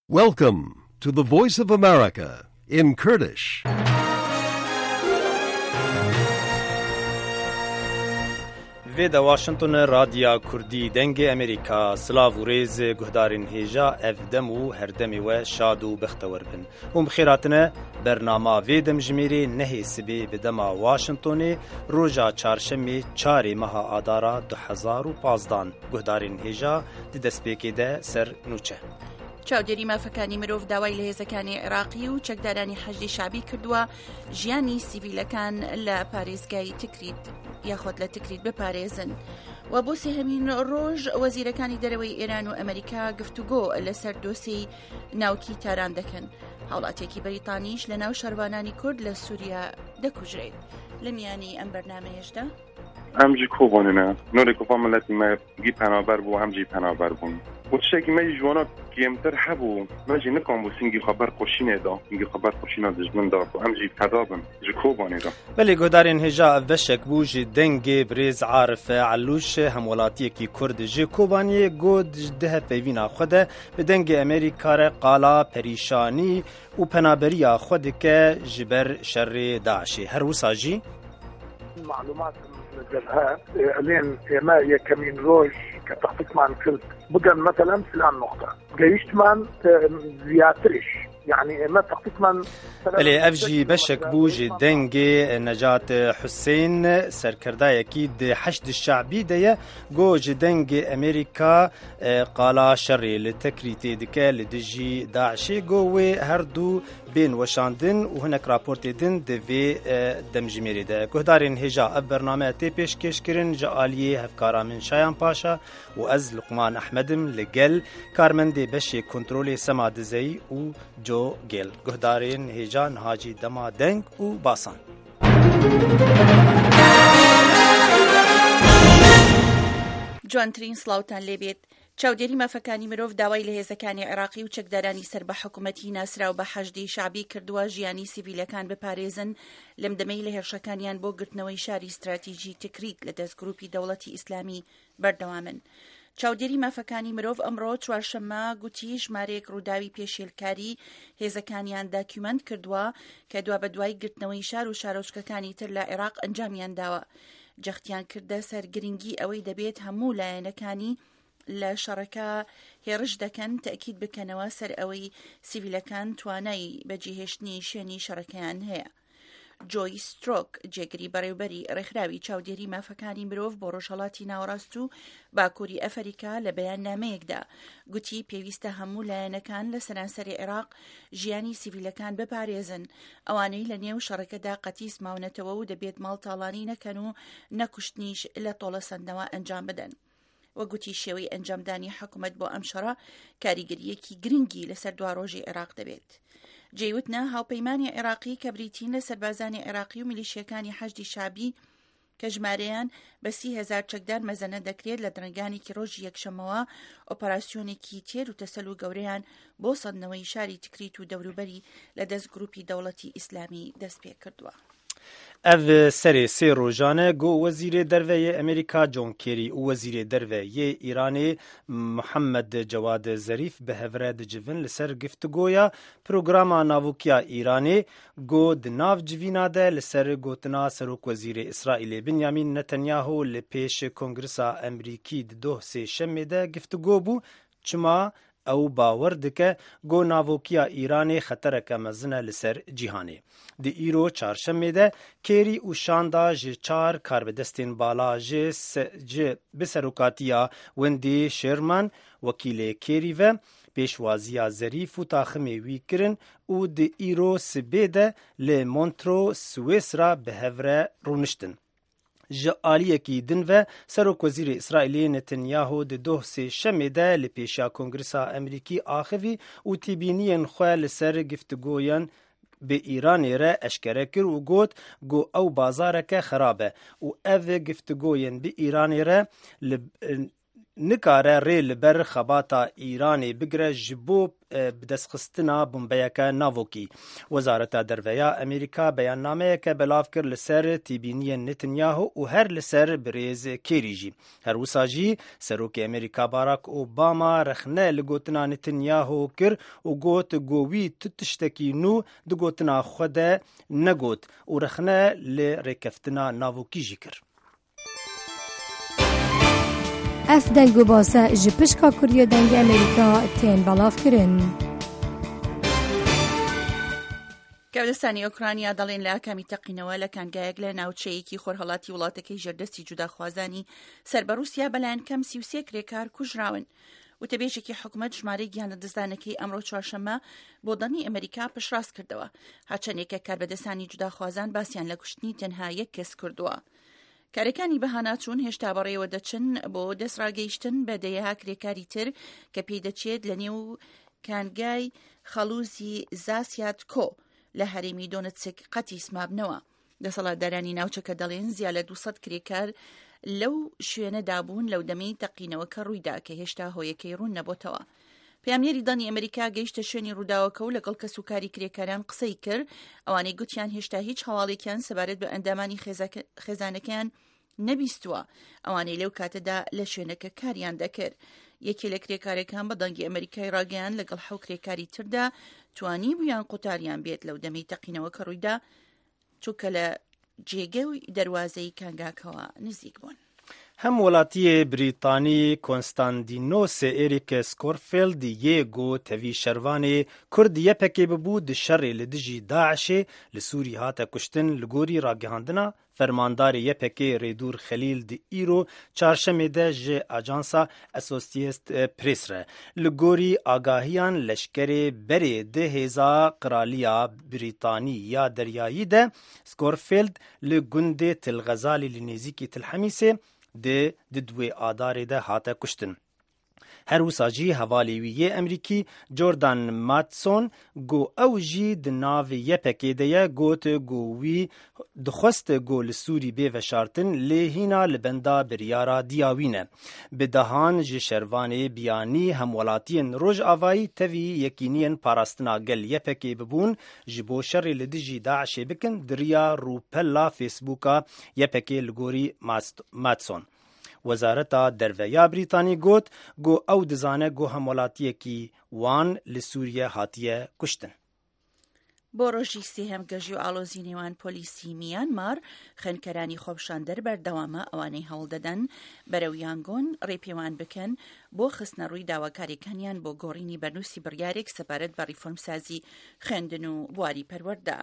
Welcome to the Voice of America in Kurdish. Veda Washington Radya Kurdi denge Amerika Slav u rêz guhdarên hêja ev dem û herdemê we şad û bextewar bin. Hûn bixêratine bernama vê demjimêrê nehê sibê bi dema Washingtonê roja çarşemê çarê meha adara 2015 guhdarên hêja di destpêkê de ser nûçe. چاودێری مافەکانی مرۆڤ داوای لە هێزەکانی عێراقی و چەکدارانی حەشدی شعبی کردووە ژیانی سیڤیلەکان لە پارێزگای تکریت یاخۆت لە تکریت بپارێزن و بۆ سێهەمین ڕۆژ وەزیرەکانی دەرەوەی ئێران و ئەمریکا گفتوگۆ لەسەر دۆسەی ناوکی تاران دەکەن. هاوڵاتێکی بەریتانیش لە ناو شەروانانی کورد لە سووریا دەکوژرێت. لە میانی ئەم بەرنامەیەشدا همجی کوبانه نوری کوپا ملتی ما گی پنابر بو همجی پنابر بون و تشکی می جوانا کیمتر حبو ماجی نکام بو سینگی خبر خوشینه دا اینگی خبر خوشینه دجمن دا و همجی فدابن جی کوبانه دا بلی گودارین هجا بشک بو جی دنگ بریز عارف علوش همولاتی کی کرد جی کوبانی گود ده پیوینا خود به دنگ امریکا ر قالا پریشانی و پنابریا خود که جبر شر داعش هر وساجی معلومات الجبهات لين ما يكمين روج كتخطيط مع الكل بقى مثلا فلان نقطة جيشت من زياترش يعني ما تخطيط من بله افجي بشك بوجي دنگي نجات حسين سركرداي اكيد حشد الشعبي ديه جوج دنگي امريكا قالا شري لتكريتي دكا لدجي داعشي جوي هردو بين وشاندن وهناك رابورت دن دفي دمجميري ده گهدارين هجا برنامه تي پیشکش کرن جاليه هفکارا من شایان پاشا و از لقمان احمدم لگل کارمندی بشي کنترول سما دزي و جو گل گهدارين هجا نهاجي دما دنگ و باسان جوانترین سلااوتان لێبێت. چاودێری مافەکانی مرۆڤ داوای لە هێزەکانی عێراقی و چەکدارانی سەر بە حکوومەتی ناسرا و بە حەشدی شعبی کردووە ژیانی سیڤیلەکان بپارێزن لەم دەمەی لە هێرشەکانیان بۆ گرتنەوەی شاری استراتیژی تکریت لە دەستگروپی دەوڵەتی ئیسلامی بەردەوامن. چاودێری مافەکانی مرۆڤ ئەمڕۆ چوارشەممە گوتی ژمارەیەک ڕووداوی پێشێلکاری هێزەکانیان داکیومەنت کردووە کە دوا بە دوای گرتنەوەی شار و شارۆچکەکانی تر لە عێراق ئەنجامیان داوە. جەختیان کردە سەر گرنگی ئەوەی دەبێت هەموو لایەنەکانی لە شەڕەکە هێرش دەکەن تەکید بکەنەوە سەر ئەوەی سیڤیلەکان توانای بەجێهێشتنی شوێنی شەڕەکەیان هەیە. جۆی سترۆک جێگری بەڕێوبەری ڕێکخراوی چاودێری مافەکانی مرۆڤ بۆ ڕۆژهەڵاتی ناوەڕاست و باکووری ئەفریقا لە بەیاننامەیەکدا گوتی پێویستە هەموو لایەنەکان لە سەرانسەری عێراق ژیانی سیڤیلەکان بپارێزن ئەوانەی لە نێو شەڕەکەدا قەتیس ماونەتەوە و دەبێت ماڵتاڵانی نەکەن و نەکوشتنیش لە تۆڵە سەندەوە ئەنجام بدەن. وەگوتی شێوەی ئەنجامدانی حکوومەت بۆ ئەم شەڕە کاریگەریەکی گرنگی لەسەر دوا ڕۆژی عێراق دەبێت. جێوتنە هاوپەیمانی عێراقی کە بریتین لە سەربازانی عێراقی و میلیشیەکانی حەشدی شعبی کە ژمارەیان بە 30,000 چەکدار مەزەنە دەکرێت لە درنگانێکی ڕۆژی یەکشەمەوە ئۆپەراسیۆنێکی تێر و تەسەل و گەورەیان بۆ سەندنەوەی شاری تکریت و دەوروبەری لە دەست گروپی دەوڵەتی ئیسلامی دەست پێ کردووە. ev serê sê rojane got Wezîrê Derveyê Amerîka John Kerry û Wezîrê Derveyê Îranê Muhammed Cewad Zarîf bi hevre dicivin li ser giftugoya programa Navûkiya Îranê got di nav civîna de li ser gotina Serokwezîrê İsraîlê Binyamin Netanyahu li pêş Kongresa Amerîkî di doh sêşemê de giftugô bû çima ew bawer dike got navûkiya Îranê xetereke mezin e li ser cîhanê. Di îro çarşemê de Kerry û şanda ji çar karbidestên bala ji bi serokatiya Wendy Sherman wekîlê Kerry ve pêşwaziya Zerîf û taximê wî kirin û di îro sibê de li Montreux Swêsra bi hevre rûniştin. Ji aliyekî din ve Serokwezîrê İsraîlê Netanyahu di doh sêşemê de li pêşiya Kongresa Amerîkî axivî û tîbîniyên xwe li ser giftugoyan bi Îranê re eşkere kir û got ew bazareke xerab e û ev giftugoyên bi Îranê re نکاره ری لبر خباتا ایرانی بگره جبو بدستخستنا بمبیکا ناوکی. وزارت درویا امریکا بیان نامه که بلاف کر لسر تیبینی نتنیاهو و هر لسر بریز کیریجی. هر وساجی سروک امریکا باراک اوباما رخنه لگوتنا نتنیاهو کر و گوت گووی تتشتکی نو دگوتنا خود نگوت و رخنه لرکفتنا ناوکی جی کر. اف دلگو باسه جپشکا کوریا دنگ امریکا تین بلاف کرن. گەورەستانی ئۆکرانیا دەڵێن لە ئاکامی تەقینەوە لە کانگایەک لە ناوچەیەکی خۆرهەڵاتی وڵاتەکەی ژێردەستی جوداخوازانی سەر بە رووسیا بەلایەن کەم 33 کرێکار کوژراون. وتەبێژێکی حکومەت ژمارەی گیانە دزدانەکەی ئەمڕۆ چوارشەممە بۆ دڵنی ئەمریکا پشتڕاست کردەوە. هاچەندێکە کاربەدەستانی جوداخوازان باسییان لە کوشتنی تەنها یەک کەس کردووە. کارەکانی بەهاناچوون هێشتا بەڕێوە دەچن بۆ دەستڕاگەیشتن بە دەیەها کرێکاری تر کە پێی دەچێت لە نێو کانگای خەڵوزی زاسیات کۆ لە هەرێمی دۆنتسک قەتی سمابنەوە. دەسەڵاتدارانی ناوچەکە دەڵێن زیاد لە 200 کرێکار لەو شوێنەدا بوون لەو دەمەی تەقینەوەکە ڕوویدا کە هێشتا هۆیەکەی ڕوون نەبووتەوە. پەیامنێری دانی ئەمریکا گەیشتە شوێنی ڕووداوەکە و لەگەڵ کەسوکاری کرێکاران قسەی کرد. ئەوانەی گوتیان هێشتا هیچ هەواڵێکیان سەبارەت بە ئەندامانی خێزانەکەیان نەبیستووە. ئەوانەی لەو کاتەدا لە شوێنەکە کاریان دەکرد. یەکێ لە کرێکارەکان بە دەنگی ئەمریکای ڕاگەیان لەگەڵ 7 کرێکاری تردا توانی بوویان قوتاریان بێت لەو دەمەی تەقینەوەکە ڕوویدا چووکە لە جێگەوی دەواازەی کانگاکەوە نزیک بوون. هم ولاتی بریتانی کنستاندینوس ایریک سکورفیلد یگو توی شروانی کرد یپکی ببود شر لدجی داعش لسوری هاتا کشتن لگوری راگهاندنا فرماندار یپکی ریدور خلیل دی ایرو چارشمه ده جه اجانسا اسوسییست پریس ره لگوری آگاهیان لشکر بری ده هزا قرالیا بریتانی یا دریایی ده سکورفیلد لگند تلغزالی لنزیکی تلحمیسه ده دوی آدار ده هاته کشتن. هر وساجی حوالیوی امریکی جوردان ماتسون گو اوجی دناوی یپکی ده گوت گووی دخست گو لسوری بی وشارتن لهینا لبندا بریارا دیاوینه. بدهان جی شروانی بیانی همولاتین روژ آوائی تاوی یکینین پاراستنا گل یپکی ببون جبو شر لدجی داعش بکن دریا روپلا فیسبوکا یپکی لگوری ماتسون. وزارت درویا بریتانی گوت گو او دزانه گو همولاتیه کی وان لسوریه هاتیه کشتن. بۆ ڕۆژی سێهەم گەژی و ئاڵۆزی نێوان پۆلیسی میانمار خوێندکەرانی خۆپشاندەر بەردەوامە ئەوانەی هەوڵ دەدەن بەرەو یانگۆن ڕێپێوان بکەن بۆ خستنە ڕووی داواکاریەکانیان بۆ گۆڕینی بەرنووسی بڕیارێک سەبارەت بە ریفۆرمسازی خوێندن و بواری پەروەردە.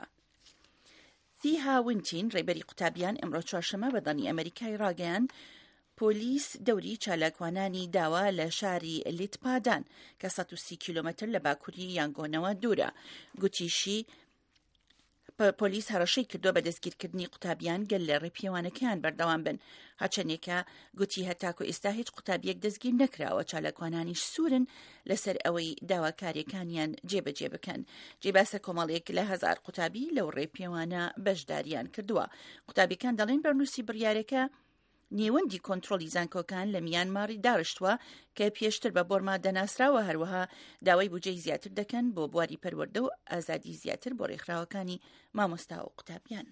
تیها وینتین ڕێبەری قوتابیان ئەمڕۆ چوارشەممە بە دڵنی ئەمریکای ڕاگەیان پۆلیس دەوری چالاکوانانی داوا لە شاری لیتپادان کە 130 کیلۆمەتر لە باکووری یانگۆنەوە دوورە. گوتیشی پۆلیس هەڕەشەی کردووە بە دەستگیرکردنی قوتابیان گەل لە ڕێپێوانەکەیان بەردەوام بن. هاچەندێکە گوتی هەتاکو ئێستا هیچ قوتابیەک دەستگیر نەکراوە چالاکوانانیش سوورن لەسەر ئەوەی داواکاریەکانیان جێبەجێ بکەن. جێباسە کۆمەڵێک لە 1000 قوتابی لەو ڕێپێوانە بەشداریان کردووە. قوتابیەکان دەڵێن بەرنووسی بڕیارەکە نێوەندی کۆنتڕۆلی زانکۆکان لە میانماری داڕشتووە کە پێشتر بە بۆرما دەناسراوە هەروەها داوای بودجەی زیاتر دەکەن بۆ بواری پەروەردە و ئازادی زیاتر بۆ ڕێکخراوەکانی مامۆستا و قوتابیان.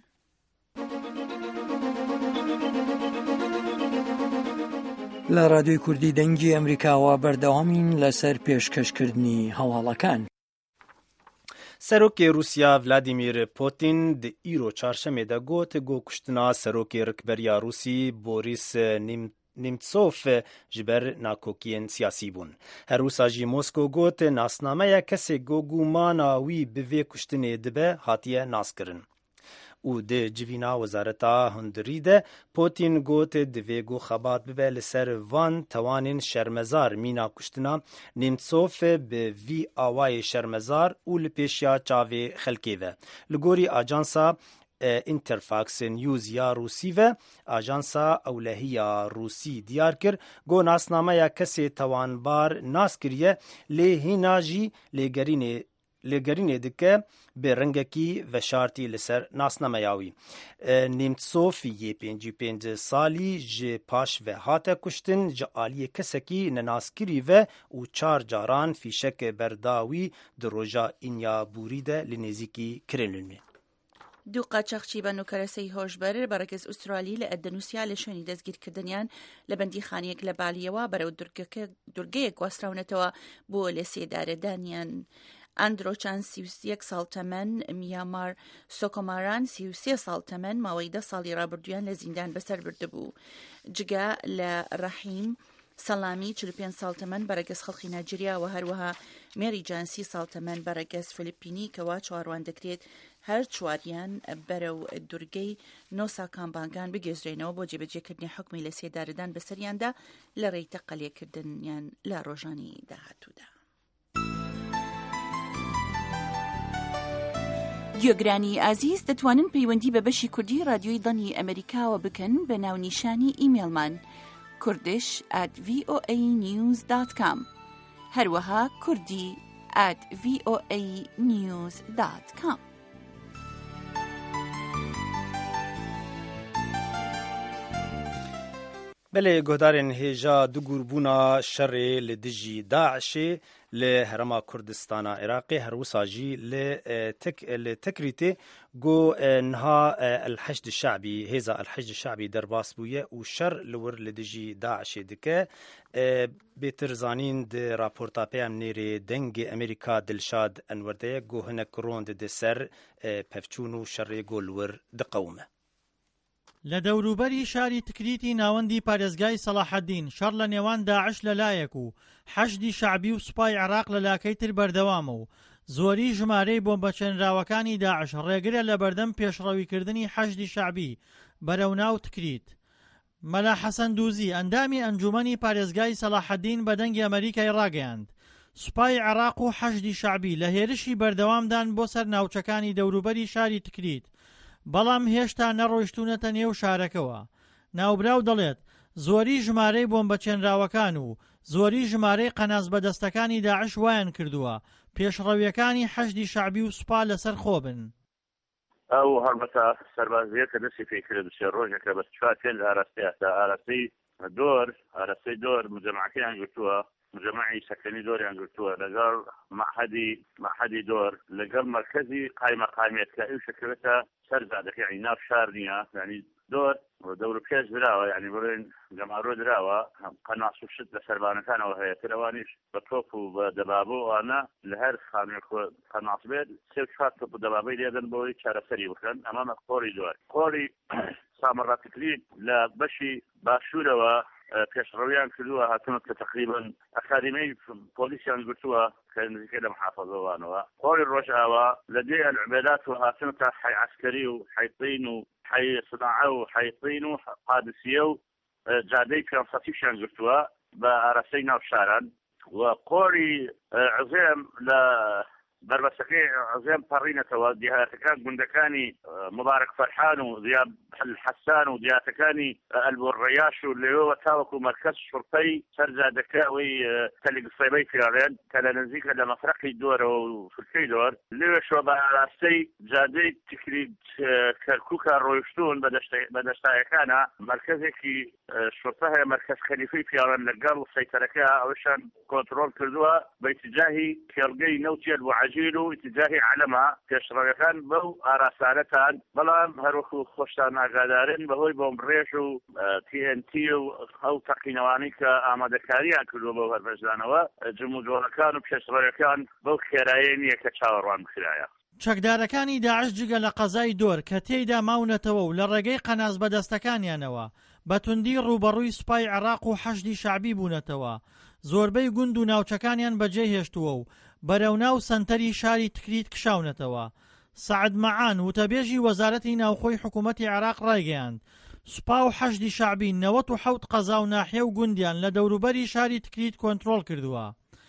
لە رادیۆی کوردی دەنگی ئەمریکاوە بەردەوامین لەسەر پێشکەشکردنی هەواڵەکان. سروک روسیا ولادیمیر پوتین د ایرو چهارشنبه ده گوت گو کشتنا سروک رکبریا روسی بوریس نیمتسوف جبر ناکوکین سیاسی بون. هر روساجی موسکو گوت ناسنامه کسی گو گومانا وی بوی کشتنی دبه هاتیه ناس کرن. او ده جوینا وزارتا هندری ده پوتین گوت دوی گو خبات ببه لسر وان توانین شرمزار مینا کشتنا نیمتسوف به وی آوای شرمزار او لپیشیا چاوی خلکی و لگوری آجانسا انترفاکس نیوز یا روسی و آژانسا اولهیا روسی دیار کر گو ناسنامه یا کسی توانبار ناس کریه لی هیناجی لگرین لێگەرینێ دکە بێ ڕەنگەکی ڤەشارتی لەسەر ناسنەمەیاوی. نیمتسۆف یê 55 salî ji paş ve hate kuştin ji aliyê kesekî nenaskirî ve û 4 caran fîşek berdawî di roja Înyaborî de li nêzîkî Kirênlûnê. دوو قاچاقچی بە نوکەرەسەی هۆشبەر بەڕێگەز ئوسترالی لە ئەندەنوسیا لە شوێنی دەستگیرکردنیان لە بەندیخانەیەک لە بالیەوە بەرەو دورگەیەک گواستراونەتەوە بۆ لە سێدارەدانیان. ئەندرۆچان 31 ساڵ تەمەن، میامار سۆکۆماران 33 ساڵ تەمەن ماوەی 10 ساڵی ڕابردویان لە زیندان بەسەر بردبوو. جگە لە ڕەحیم سەلامی 45 ساڵ تەمەن بەرەگەز خەڵکی نایجێریا و هەروەها مێری جان 30 ساڵ تەمەن بەرەگەز فلیپینی کەوا چواروان دەکرێت هەر چواریان بەرەو دورگەی نۆسا کامبانگان بگێزرێنەوە بۆ جێبەجێکردنی حکمی لە سێدارەدان بەسەریاندا لە ڕێی تەقەلێکردنیان لە ڕۆژانی داهاتوودا. گوێگرانی ئازیز دەتوانن پەیوەندی بە بەشی کوردی رادیۆی دڵی ئەمریکاوە بکەن بە ناونیشانی ئیمێلمان kurdish@voanews.com هەروەها kurdi@voanews.com. بەلێ گۆدارên هێژا دوگوربوونا شەڕێ li dijî Daişê li Herêma Kurdistana Iraqê her wisa jî li Tikritê got niha El-Heşd Şeعbî hêza El-Heşd Şeعbî derbas bûye û şer li wir li dijî Daişê dike. Bêtir zanîn di raportapeya nêrê dengê Amerîka Dilşad Enwerdeyê got hinek rond di ser pevçûn û şerê got li wir diqewime. لە دەوروبەری شاری تکریتی ناوەندی پارێزگای سەلاحەدین شەڕ لە نێوان داعش لەلایەک و حەشدی شەعبی و سوپای عێراق لەلاکەی تر بەردەوامە و زۆری ژمارەی بۆمبەچێنراوەکانی داعش ڕێگرە لە بەردەم پێشڕەویکردنی حەشدی شەعبی بەرەو ناو تکریت. مەلا حەسەن دووزی ئەندامی ئەنجومەنی پارێزگای سەلاحەدین بە دەنگی ئەمەریکای ڕاگەیاند سوپای عێراق و حەشدی شەعبی لە هێرشی بەردەوامدان بۆ سەر ناوچەکانی دەوروبەری شاری تکریت، بەڵام هێشتا نەڕۆیشتونەتە نێو شارەکەوە. ناوبراو دەڵێت زۆری ژمارەی بۆمبەچێنراوەکان و زۆری ژمارەی قەناز بەدەستەکانی داعش وایان کردووە پێشڕەویەکانی حەشدی شەعبی و سوپا لەسەر خۆبن. ئەو هەڵبەتە سەربازیەکە دەستی پێکرد سێ ڕۆژێکە بە چوار پێنج ئاراستەی دۆر مجەمعەکەیان گرتووە، مجەمعی سەکەنی دۆریان گرتووە لەگەڵ مەحەدی دۆر لەگەڵ مەرکەزی قایمەقامیەت کە ئەو شەکەوێتە سەرزادەکە یعنی ناو شار نییە، یعنی دەور پێش درراوە، یعنی بڵێن جەمارۆ درراوە قەناس و شت لە سەربانەکانەوە هەیە ترەوانیش بە تۆپ و بە دەبابۆ ئەوانە لە هەر خانوێک قەناس بێت سێ چوار تۆپ و دەبابەی لێدەن بۆی چارەسەری بکەن. ئەمەمە قۆری دۆر قۆری سامەڕاتکرین لە بەشی باشوورەوە پێشڕەویان کردووە هاتوونە کە تقریبا ئەکادیمەی پۆلیسیان گرتووە کە نزیکە لە محافەزەوانەوە. قۆری ڕۆژئاوا لە دێ ئەلعوبێدات و هاتوونەتە حی عەسکەری و حیطین و حی سناعە و حیطین و قادسیە و جادەی پێنسەتیشیان گرتووە بە ئاراستەی ناو شاران. و قۆری عزێم لە بربەسەکەی عزێم پەڕینەتەوە دیهاتەکان گوندەکانی مبارەک فەرحان و زیاد حەسان و دیهاتەکانی ئەلبوڕەیاش و لێوە تاوەکو مەرکەز شوڕپەی سەرجادەکەوەی تەلیگسەیبەی پیاڵێن کە لە نزیکە لە مەفرەقی دۆرەوە و فرکەی دۆر لێوێشەوە بە ئاراستەی جادەی تکریت کەرکووکە ڕۆیشتون بە دەشتایەکانە مەرکەزێکی شوڕپە هەیە مەرکەز خەلیفەی پیاڵێن لەگەڵ سەیتەرەکە ئەوەشان کۆنتڕۆل کردووە بە ئیتیجاهی کێڵگەی نەوتی البوعەجیل و ئیتیجاهی عەلەما پێشڕەویەکان بەو ئاراسانەتان، بەڵام هەروەکو خۆشتان ئاگادارن بەهۆی بۆمبڕێژ و TNT و ئەو تەقینەوانی کە ئامادەکاریان کردووە بەو هەربەشدانەوە جموجۆرەکان و پێشڕەویەکان بەو خێرایە نییە کە چاوەڕوان بخرایە. چەکدارەکانی داعش جگە لە قەزای دۆر کە تێیدا ماونەتەوە و لە ڕێگەی قەناز بەدەستەکانیانەوە بەتوندی ڕوبەڕووی سوپای عێراق و حەشدی شەعبی بوونەتەوە، زۆربەی گوند و ناوچەکانیان بەجێ هێشتووە و بەرەوناو سەنتەری شاری تکریت کشاونەتەوە. سەعد مەعان وتەبێژی وەزارەتی ناوخۆی حکوومەتی عێراق ڕایگەیاند سوپا و حەشدی شەعبی 97 قەزا و ناحیە و گوندیان لە دەوروبەری شاری تکریت کۆنتڕۆل کردووە.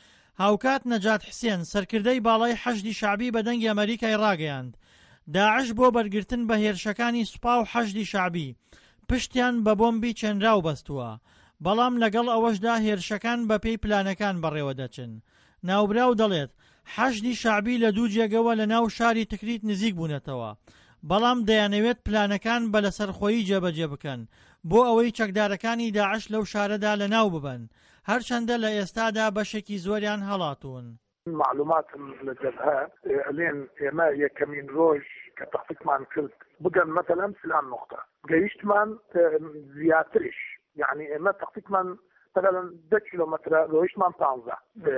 هاوکات نەجات حسێن سەرکردەی باڵای حەشدی شەعبی بە دەنگی ئەمەریکای ڕاگەیاند داعش بۆ بەرگرتن بە هێرشەکانی سوپا و حەشدی شەعبی پشتیان بە بۆمبی چێنراو بەستووە، بەڵام لەگەڵ ئەوەشدا هێرشەکان بە پێی پلانەکان بەڕێوە دەچن. ناوبراو دەڵێت حەشدی شعبی لە دوو جێگەوە لە ناو شاری تکریت نزیک بوونەتەوە، بەڵام دەیانەوێت پلانەکان بە لەسەرخۆیی جێبەجێ بکەن بۆ ئەوەی چەکدارەکانی داعش لەو شارەدا لە ناو ببن، هەرچەندە لە ئێستادا بەشێکی زۆریان هەڵاتون. معلومات الجبهة لين ما يكمين روج كتحقيق مع كلت بقى مثلا فلان نقطة جيشت من زياترش يعني ما تحقيق من مثلا 10 كيلومتر رويش من طنجة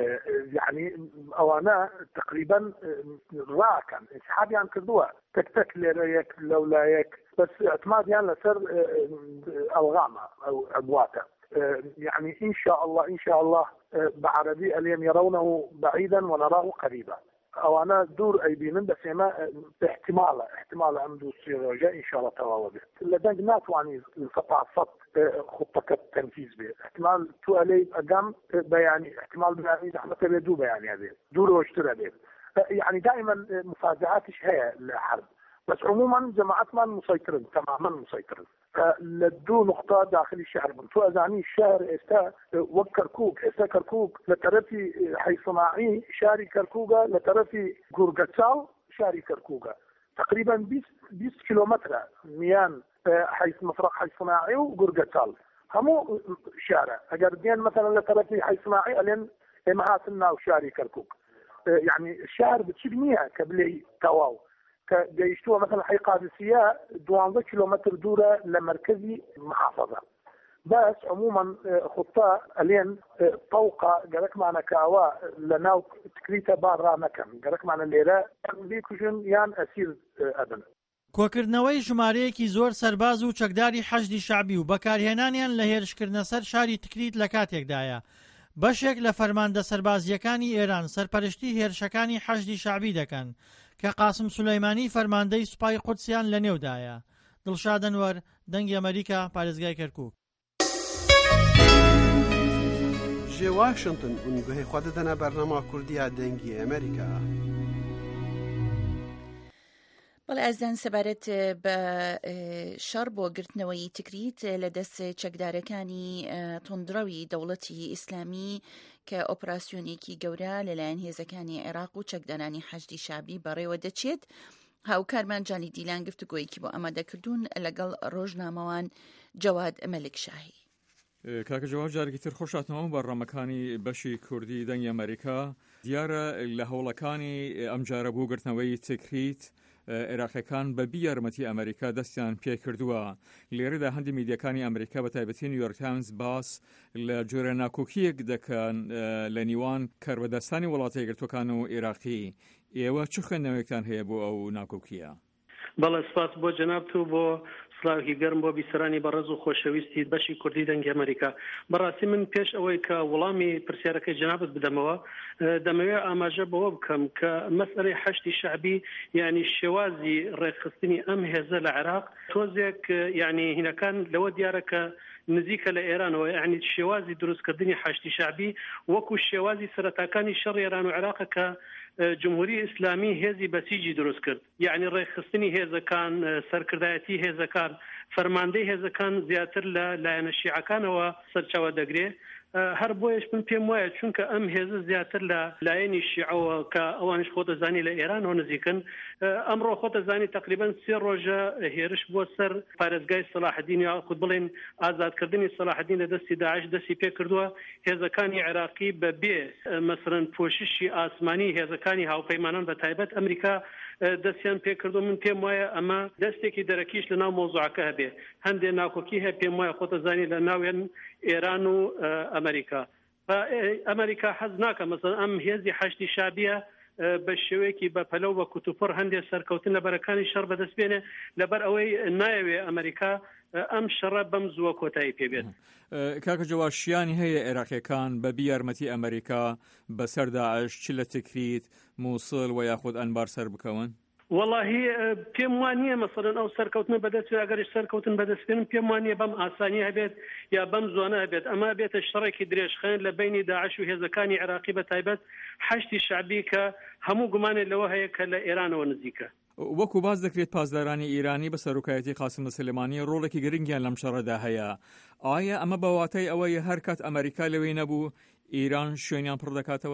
يعني أوانا تقريبا راكن انسحاب يعني كردوها تكتك لريك لولايك بس اعتماد يعني لسر أوغامة أو أبواتا يعني إن شاء الله بعربي اليوم يرونه بعيدا ونراه قريبا أو أنا دور أي بينن بس ما احتمال عنده سيروجا إن شاء الله تواضع لدنك ناتواني القطع صط خطة التنفيذ به احتمال توالي أقام بياني احتمال بياني حتى بدو بياني هذه دور واشترى به يعني دائما مفاجآتش هي الحرب بس عموما جماعتنا مسيطرين تماما مسيطرين لدو نقطة داخل الشهر من تو أزعني الشهر استا وكركوك استا كركوك لترفي حي صناعي شاري كركوكا لترفي غورغاتشال شاري كركوكا تقريبا 20 كيلومتر ميان حي مفرق حي صناعي وغورغاتشال همو شارع اگر دين مثلا لترفي حي صناعي الين مهاتنا وشاري كركوك يعني الشهر بتشبنيها كبلي تواو جيشتوها مثلا حي قادسية 12 كيلومتر دورة لمركزي محافظة بس عموما خطة الين طوقة قالك معنا كاوا لناو تكريتا بارا مكان قالك معنا الليلة بيكوشن يان أسير أبن کۆکردنەوەی ژمارەیەکی زۆر سەرباز و چەکداری حەشدی شعبی و بەکارهێنانیان لە هێرشکردنە سەر شاری تکریت لە کاتێکدایە. بەشێک لە فەرماندە سەربازیەکانی ئێران سەرپەرشتی هێرشەکانی حەشدی شعبی دەکەن کە قاسم سولەیمانی فەرماندەی سوپای قودسیان لە نێودایە. دڵشاد ئەنوەر، دەنگی ئەمریکا، پارێزگای کەرکووک. ژێ واشنتن ئونگوهەی خوا دەدەنە بەرنامە کوردیە دەنگی ئەمریکا. بەڵێ ئازان سەبارەت بە شەڕ بۆ گرتنەوەی تکریت لە دەست چەکدارەکانی تۆندڕەوی دەوڵەتی ئیسلامی کە ئۆپراسیۆنێکی گەورە لەلایەن هێزەکانی عێراق و چەکدارانی حەشدی شعبی بەڕێوە دەچێت. هاوکارمان جانی دیلان گفتوگۆیەکی بۆ ئامادەکردوون لەگەڵ ڕۆژنامەوان جەواد مەلکشاهی. کاکە جواب جارێکی تر خۆشاتنەوە بەڕامەکانی بەشی کوردی دەنگی ئەمریکا دیارە لە هەوڵەکانی ئەم جارە بوو گرتنەوەی تکریت عێراقیەکان بەبی یارمەتی ئەمریکا دەستیان پێ کردووە. لێرەدا هەندی میدیەکانی ئەمریکا بە تایبەتی نیویۆرک تایمز باس لە جۆرە ناکۆکیەک دەکەن لە نیوان کاربەدەستانی وڵاتە یەکگرتووەکان و عێراقی. ئێوە چ خوێندنەوەیەکتان هەیە بۆ ئەو ناکۆکیە؟ بەڵێ سپاس بۆ جەناب تو بۆ سلااوی گەرم بۆ بیسەرانی بەڕێز و خۆشەویستی بەشی کوردی دەنگی ئەمریکا. بەڕاستی من پێش ئەوەی کە وەڵامی پرسیارەکەی جەنابت بدەمەوە دەمەوێت ئاماژە بەوە بکەم کە مەسئلەی حەشدی شعبی یعنی شێوازی ڕێکخستنی ئەم هێزە لە عێراق تۆزێک یعنی هینەکان لەوە دیارە کە نزیکە لە ئێرانەوە یعنی شێوازی دروستکردنی حەشدی شعبی وەکو شێوازی سەرەتاکانی شەڕ ئێران و عێراقە کە جمهوری ئیسلامی هێزی بەسیجی دروست کرد. یعنی ڕێکخستنی هێزەکان، سەرکردایەتی هێزەکان، فەرماندەی هێزەکان زیاتر لە لایەنە شیعەکانەوە سەرچاوە دەگرێت. هەر بۆیش من پێم وایە چونکە ئەم هێزە زیاتر لە لایەنی شیعەوە کە ئەوانش خۆتەزانی لە ئێرانەوە نزیکن. ئەمڕۆ خۆتەزانی تقریبا 3 ڕۆژە هێرش بۆ سەر پارێزگای سەلاحەدین یا خود بڵێن ئازادکردنی سەلاحەدین لە دەستی داعش دەستی پێ کردووە. هێزەکانی عێراقی بەبێ مەسەرەن پۆششی ئاسمانی هێزەکانی هاوپەیمانان بە تایبەت ئەمریکا دەستیان پێ کردو. من پێم وایە ئەمە دەستێکی دەرەکیش لە ناو مۆزوعەکە هەبێ. هەندێک ناکۆکی هەیە پێم وایە خۆتەزانی لە ناوێن ئێران و ئەمریکا. ئەمریکا حەز ناکە مەسەڵەن ئەم هێزی حەشدی شعبیە بە شێوەیەکی بە پەلەو بە کوتوپڕ هەندێک سەرکەوتن لە بەرەکانی شەڕ بەدەست بێنێ لەبەر ئەوەی نایەوێ ئەمریکا ئەم شەڕە بەم زووە کۆتایی پێبێت. کاکە جواشیانی هەیە عێراقیەکان بەبی یارمەتی ئەمریکا بەسەر داعش چ لە تکریت، مووسڵ و یاخود ئەنبار سەر بکەون؟ واللهی پێم وانییە مەسەڵەن ئەو سەرکەوتن بەدەست ئەگەری سەرکەوتن بەدەستێنن پێم وانییە بەم ئاسانی هەبێت یا بەم زۆنە هەبێت. ئەمە بێتە شەڕێکی درێژخێن لە بینی داعش و هێزەکانی عێراقی بە تایبەت حەشدی شعبی کە هەموو گومانێک لەوە هەیە کە لە ئێرانەوە نزیکە. وەکو باز دەکرێت پاسدارانی ئیرانی بە سەرۆکایەتی قاسم سلێمانی ڕۆڵێکی گرنگیان لەم شەڕەدا هەیە. ئایا ئەمە بەواتای ئەوەیە هەر کات ئەمریکا لەوەی نەبوو ئیران شوێنیان پڕ دەکاتەوە؟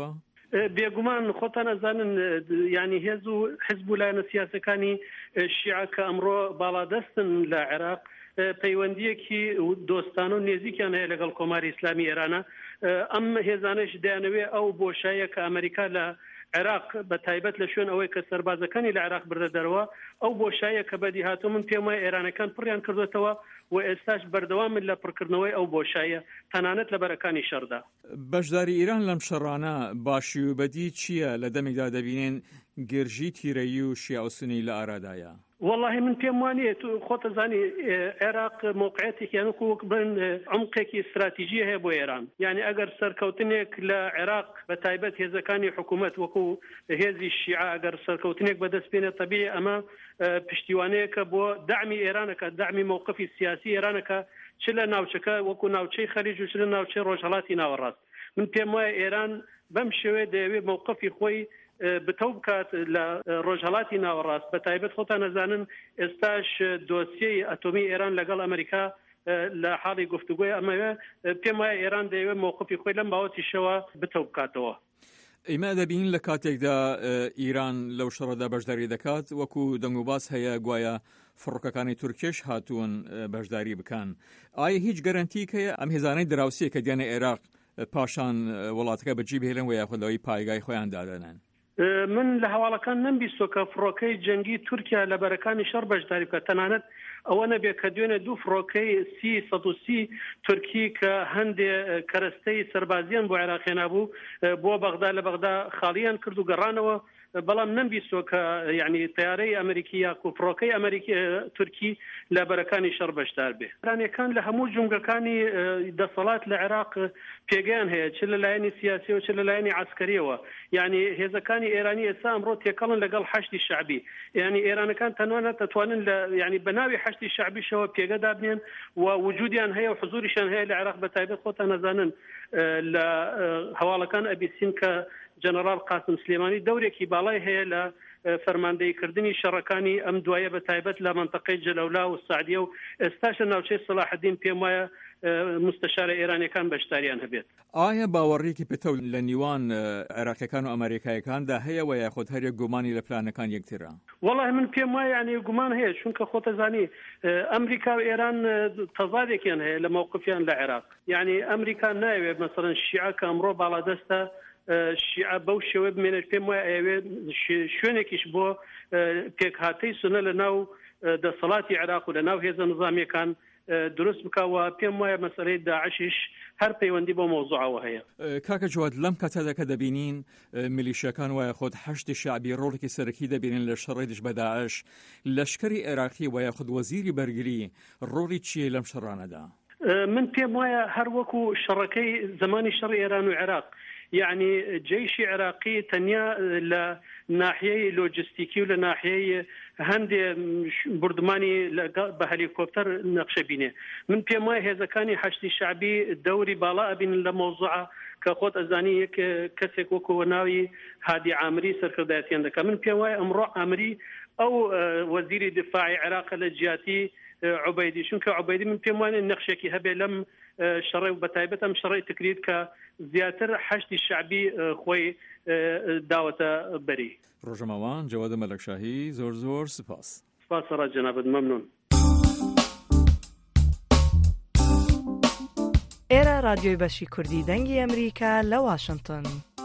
بێگومان خۆتان ئەزانن ینی هێز و حزب و لایەنە سیاسەکانی شیعە کە ئەمڕۆ باڵادەستن لە عێراق پەیوەندیەکی دۆستانە و نێزیکیان هەیە لەگەڵ کۆماری ئیسلامی ئێرانە. ئەم هێزانەش دەیانەوێ ئەو بۆشایە کە ئەمریکا لە عێراق بە تایبەت لە شوێن ئەوەی کە سەربازەکانی لە عێراق بردە دەرەوە ئەو بۆشایە کە بەدی هاتوو من پێم وایە ئێرانەکان پڕیان کردوێتەوە و ئێستاش بەردەوامن لە پڕکردنەوەی ئەو بۆشایە تەنانەت لە بەرەکانی شەردا. بەشداری ئیران لەم شەڕانە باشی و بەدی چییە لە دەمێکدا دەبینێن گرژی تیرەیی و شیعە و سونی لە ئارادایە؟ والله من پێم وانە خۆتە زانی عێراق موقعەتێکیان وەک بن عمقێکی استراتیژی هەیە بۆ ئێران. یعنی ئەگەر سەرکەوتنێک لە عێراق بە تایبەت هێزەکانی حکوومەت وەکو هێزی شیعە ئەگەر سەرکەوتنێک بەدەستپێنێت تەبیعی ئەمە پشتیوانەیەکە بۆ دعمی ئێرانەکە دعمی موقفی سیاسی ئێرانەکە چ لە ناوچەکە وەکو ناوچەی خەلیج و چ لە ناوچەی ڕۆژهەڵاتی ناوەڕاست. من پێم وایە ئێران بەم شێوەیە دەیەوێت موقفی خۆی بتەو بکات لە ڕۆژهەڵاتی ناوەڕاست. بە تایبەت خۆتان نەزانن ئێستاش دۆسیەی ئەتۆمی ئێران لەگەڵ ئەمریکا لە حاڵی گفتوگۆی ئەمەوێ پێم وایە ئێران دەیەوێت موقفی خۆی لەم باوەتیشەوە بتەو بکاتەوە. ئێمە دەبین لە کاتێکدا ئیران لەو شەڕەدا بەشداری دەکات وەکو دەنگ و باس هەیە گوایە فڕۆکەکانی تورکیش هاتوون بەشداری بکەن. ئایا هیچ گەرانتیک هەیە ئەم هێزانەی دراوسیە کە دیانە عێراق پاشان وڵاتەکە بەجی بهێڵن و یاخودەوەی پایگای خۆیان دادەنن؟ من لە هەواڵەکان نەمبیستۆ کە فڕۆکەی جەنگی تورکیا لە بەرەکانی شەڕ بەشداری بکات. تەنانەت ئەوە نەبێت کە دوێنێ دوو فڕۆکەی سی تورکی کە هەندێ کەرەستەی سەربازیان بۆ عێراقیان بوو بۆ بەغدا لە بەغدا خاڵیان کرد و گەڕانەوە. بەڵام نەمبیستۆ کە یعنی تیارەی ئەمریکی یا کوفڕۆکەی ئەمریکی تورکی لە بەرەکانی شەڕ بەشدار بێ. ئێرانیەکان لە هەموو جونگەکانی دەسەڵات لە عێراق پێگەیان هەیە چ لە لایەنی سیاسی و چ لە لایەنی عسکەریەوە. یعنی هێزەکانی ئێرانی ئێستا ئەمڕۆ تێکەڵن لەگەڵ حەشتی شعبی. یعنی ئێرانەکان تەنانەت دەتوانن لە یعنی بەناوی حەشتی شعبیشەوە پێگەدا بنێن و وجودیان هەیە و حضوریشان هەیە لە عێراق بە تایبەت خۆتان نەزانن لە هەواڵەکان ئەبیسین کە جەنەرال قاسم سلێمانی دەورێکی باڵای هەیە لە فەرماندەیکردنی شەڕەکانی ئەم دوایە بە تایبەت لە منتەقەی جەلەولا و سعدیە و ئێستاش لە ناوچەی سەلاحەدین پێم وایە مستەشارە ئێرانیەکان بەشداریان هەبێت. ئایا باوەڕێکی پێتەو لە نیوان عێراقیەکان و ئەمریکایەکاندا هەیە و یاخود هەر یەک گومانی لە پلانەکان یەکترە؟ وەڵاهی من پێم وایە یعنی گومان هەیە چونکە خۆتە زانی ئەمریکا و ئێران تەضادێکیان هەیە لە موقفیان لە عێراق. یعنی ئەمریکا نایەوێت مەسەڵەن شیعە کە ئەمڕۆ باڵادەستە شیعە بەو شێوە بمێنێت پێم وایە ئەوێت شوێنێکیش بۆ پێکهاتەی سونە لە ناو دەسەڵاتی عێراق و لە ناو هێزە نظامیەکان دروست بکەوە. پێم وایە مەسەلەی داعشیش هەر پەیوەندی بۆ مۆزوعەوە هەیە. کاکە جواد لەم کاتەدا دەبینین میلیشیەکان وایە خۆت حەشتی شعبی ڕۆڵێکی سەرەکی دەبینن لە شەڕی دژ بە داعش. لەشکری عێراقی وایە خود وەزیری بەرگری ڕۆڵی چیە لەم شەڕانەدا؟ من پێم وایە هەر وەکو شەڕەکەی زمانی شەڕی ئێران و عێراق يعني جيشی عراقی تەنیا لە ناحیەی لۆجستیکی و لە ناحیەی هەندێ بردمانی بە هەلیکۆپتەر نەخشە بینێ. من پێم وایە هێزەکانی حەشتی شعبی دەوری باڵا ئەبینن لە مۆزوعە کە خۆت ئەزانی یەک کەسێک وەکو ناوی هادی عامری سەرکردایەتیان دەکات. من پێم وایە ئەمڕۆ عامری ئەو وەزیری دفاعی عێراق لە جیاتی عوبەیدی چونکە عوبەیدی من پێم وایە نەخشێکی هەبێ لەم شەڕێ و بە تایبەت ئەم شەڕی تکرید کە زیاتر حەشتی شعبی خۆی داوەتە بەری. ڕۆژەماوان جەواد مەلەکشاهی زۆر زۆر سپاس. سپاس ڕات جەنابەت مەمنون. ئێرە رادیۆی بەشی کوردی دەنگی ئەمریکا لە واشنگتن.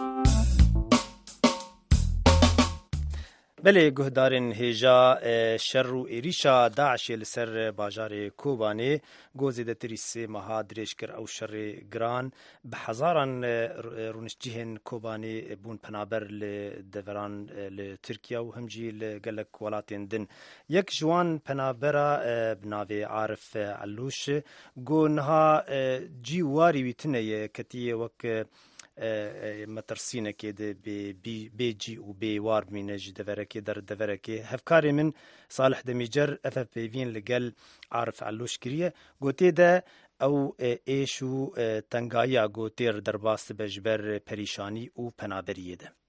بله گهدارن هیجا شر و ایریشا داعش لسر باجار کوبانه گوزی ده تریسی مها دریش کر او شر گران به هزاران رونشجهن کوبانه بون پنابر لدوران لترکیه و همجی لگلک ولاتین دن یک جوان پنابرا بناوی عارف علوش گونها جیواری ویتنه کتیه وک مترسینه که ده بیجی و بیوار مینج دورکی در دورکی هفکاری من صالح دمیجر اف پیوین لگل عارف علوش کریه گوتی ده او ایشو تنگایا گوتیر در باست بجبر پریشانی و پنابریه ده.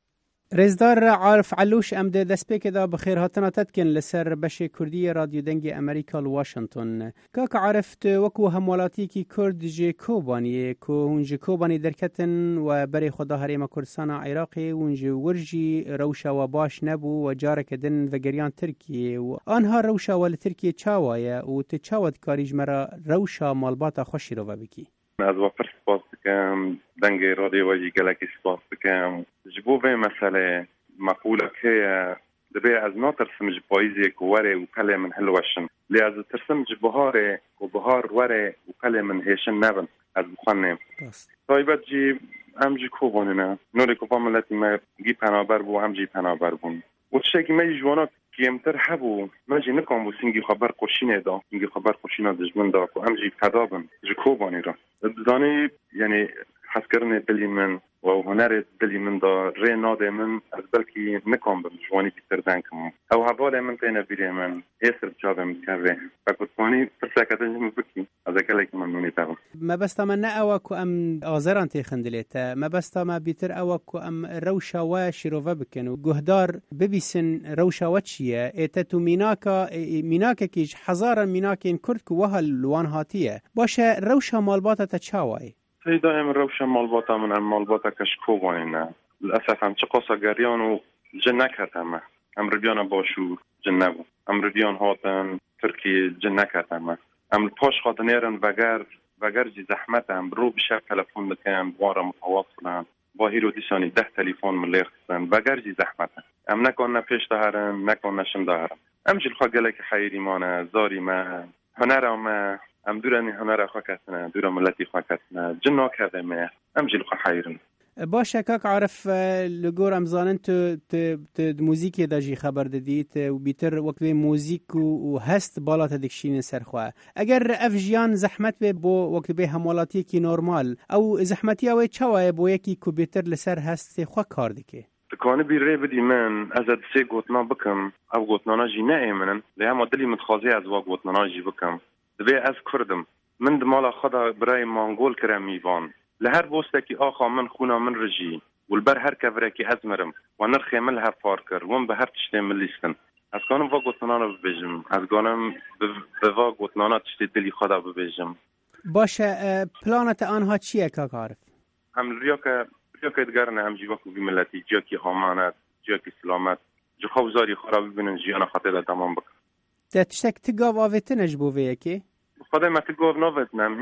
رزدار عارف علوش ام ده دسپیک دا بخیر هاتنا تدکن لسر بشه کردی رادیو دنگ امریکا لواشنطن کاک عارفت وکو همولاتی کی کرد جی کوبانی کو اونج کوبانی درکتن و بری خدا هریم کردستان عراقی اونج ورجی روشا و باش نبو و جارک دن و گریان ترکیه و آنها روشا و لترکیه چاوایه و تچاود کاریج مرا روشا مالباتا خوشی رو بکی از وفر سپاس بکم دنگ رادیو وجی گلکی سپاس بکم جبو به مسئله مقوله که دبی از نا ترسم جبایزی که وره و پله من هلوشن لی از ترسم جبهاره و بهار وره و پله من هیشن نبن از بخانیم طایبت جی هم جی کوبانه نوری که فاملتی ما گی پنابر بو هم جی پنابر بون و چه که می جوانا کیمتر حبو ماجی نکام بو سینگی خبر خوشینه دا سینگی خبر خوشینه دجمن دا که هم جی فدابن جی کوبانی را دانی یعنی حسکرن دلی من و هنر دلی من دا ری ناده من از بلکی نکام بم جوانی بیتر دنکم او حواله من تینه بیره من ایسر بجابم کرده فکتوانی فرسکتا جمع بکی از اکلک ممنونی تاهم ما بستا من نه اوه که ام آزران تیخندلیتا ما بستا ما بیتر اوه که ام روشا و شیروه بکن و گهدار ببیسن روشا و چیه ایتا تو میناکا کیش هزارا میناکین کرد که وها لوان هاتیه باشه روشا مالباتا تا چاوای هی دائم روشا مالباتا من مالباتا کش کوبانینا للأسف هم چه قصة گریان و جنک هتمه هم ردیان باشو جنبو هم ردیان هاتن ترکی جنک هتمه هم پاش خاطنیرن وگر جی زحمت هم رو بشه تلفون بکن وارا متواصلن با هیرو دیشانی 10 تلفون ملیختن وگر جی زحمت هم نکن پیش دهرن نکن نشم دهرن هم جی الخوا گلک حیری مانه زاری ما هنر ما هم دورانی هنر خواه کتنه دورا ملتی خواه کتنه جنا کرده ما هم جی الخوا حیرن باشه کاک عارف لگور امزانن تو موزیکی دا جی خبر دادید و بیتر وقت موزیک و هست بالا تا دکشین سرخواه اگر افجیان زحمت به بو وقت به همولاتی کی نورمال او زحمتی اوی چواه بو یکی که بیتر لسر هست خواه کار دکه تکانه بیره بدی من از ادسه گوتنا بکم او گوتنانا جی نه ایمنن لی هم دلی متخاضی از وا گوتنانا جی بکم دبی از کردم من دمالا خدا برای مانگول کرم میوان لهر بوستکی آخا من خونا من رجی والبر هر کفرکی ازمرم و نرخی ملها فارکر وم به هر تشتی ملیستن از کانم وا گوتنانا ببیجم از کانم به وا گوتنانا تشتی دلی خدا ببیجم باشه پلانت آنها چیه کاک عارف؟ هم ریاکه ادگرنه هم جیواکو بی ملتی جاکی آمانت جاکی سلامت جو خوزاری خورا ببینن جیانا خاطر تمام بکن تشتک تگاو آویتنش بووه یکی؟ خدا ما تگاو ناویتنم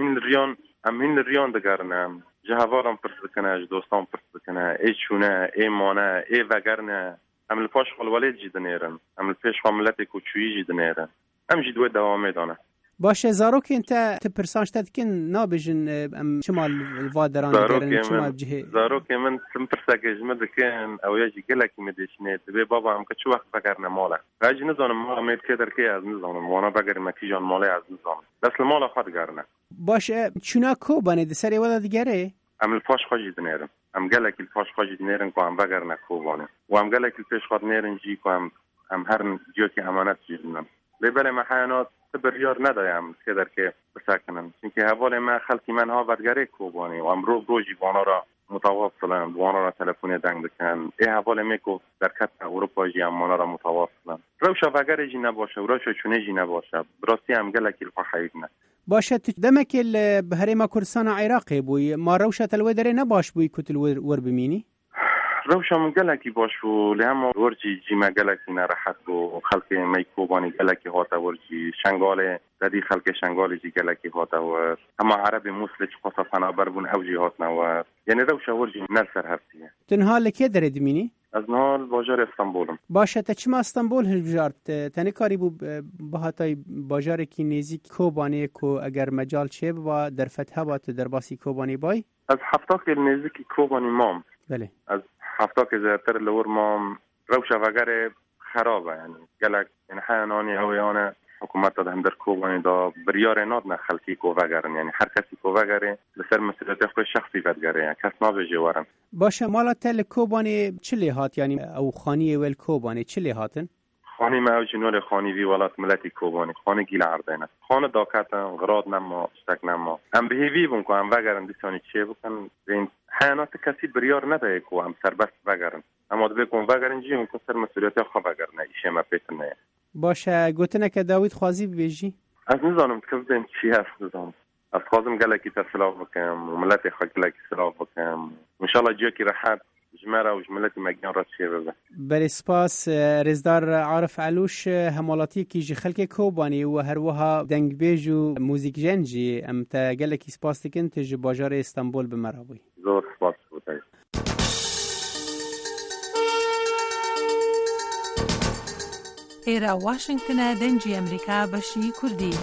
هین ریان دگرنم جهوارم پرس بکنه دوستان پرس بکنه ای چونه ای مانه ای وگرنه هم الپاش خالوالی جی دنیرن هم الپیش خاملت کوچویی جی دنیرن هم جی دوی دوامه دانه باشه زاروک انت تپرسانشتت کن نابجن شما الوادران دارن شما بجه زاروک من تمپرساك جمد كان او يجي قلك مديشنه تبي بابا ام كچ وقت بقرنا ماله راجي نزانم ما ميت كدر كي از نزانم وانا بقر مكيجان ماله از نزانم بس الماله خد قرنا باشه چونا کوبانه د سری ولا دیگره ام الفاش خاجي دنيرم ام قالك الفاش خاجي دنيرن كو ام بقرنا کوبانه وام قالك الفيش خد نيرن جي كو ام هر جوكي امانت جيرنم لبل ما حيانات بريار ندایم که در که بسکنم چونکه حوال ما خلقی من ها ودگره کوبانی و امرو روزی وانا را متواصلن وانا را تلفون دنگ بکن ای حوال می که در کت اروپا جی هم وانا را متواصلن روشا وگر جی نباشه و روشا چونه جی نباشه براستی هم گلکی الفحیب نه باشه دمک بهریم کردستان عراقی بوی ما روشا تلوی داره نباش بوی کتل ور بمینی روشا من گلکی باشو لهم ورجی جیما گلکی نراحت و خلق میکوبانی گلکی هاتا ورجی شنگال دادی خلق شنگال جی گلکی هاتا ور اما عربی مسلج قصا فنابر بون اوجی هات نور یعنی روشا ورجی نرسر هفتیه تنها لکی داره دمینی؟ از نهال باجار استانبولم باشه تا چما استانبول هلبجارت تنی کاری بو بهاتای باجار کی نزیک کوبانی کو اگر مجال چه و در فتح بات در باسی کوبانی بای از هفتا که نزیک کوبانی مام بله از هفتا که زیادتر لور مام روشا وگر خرابه یعنی گلک این حیانانی اویانه حکومت داده هم در کوبانی دا بریار ناد نه خلقی کو وگرن یعنی هر کسی کو وگره لسر مسئولیت خود شخصی وگره یعنی کس نابجه ورن باشه مالا تل کوبانی چلی هات یعنی او خانی ول کوبانی چلی هاتن خانی ما او جنور خانی وی ولات ملتی کوبانی خانی گیل عردینه خانه داکتن غراد نما اشتک نما هم بهیوی بون که هم وگرن دیسانی چیه بکن این حیانات کسی بریار نده که هم سربست بگرن اما دو بکن وگرن جی اون کسر مسئولیت خواه بگرن ایشه ما پیتن نه باشه گوتنه که داوید خوازی ببیجی؟ از نزانم تکبدن چی هست نزانم از خوازم گلکی تسلاف بکم و ملت خواه گلکی سلاف بکم انشالله جا کی راحت جمره و جملتی مگن رد شیه بزن بله سپاس رزدار عارف علوش همالاتی کی جی خلک کوبانی و هر وها دنگ بیج و موزیک جنجی ام تا گلکی سپاس دکن تج باجار استانبول بمرابوی زور سپاس بودای ئێرە واشنگتنە دەنگی ئەمریکا بەشی کوردی.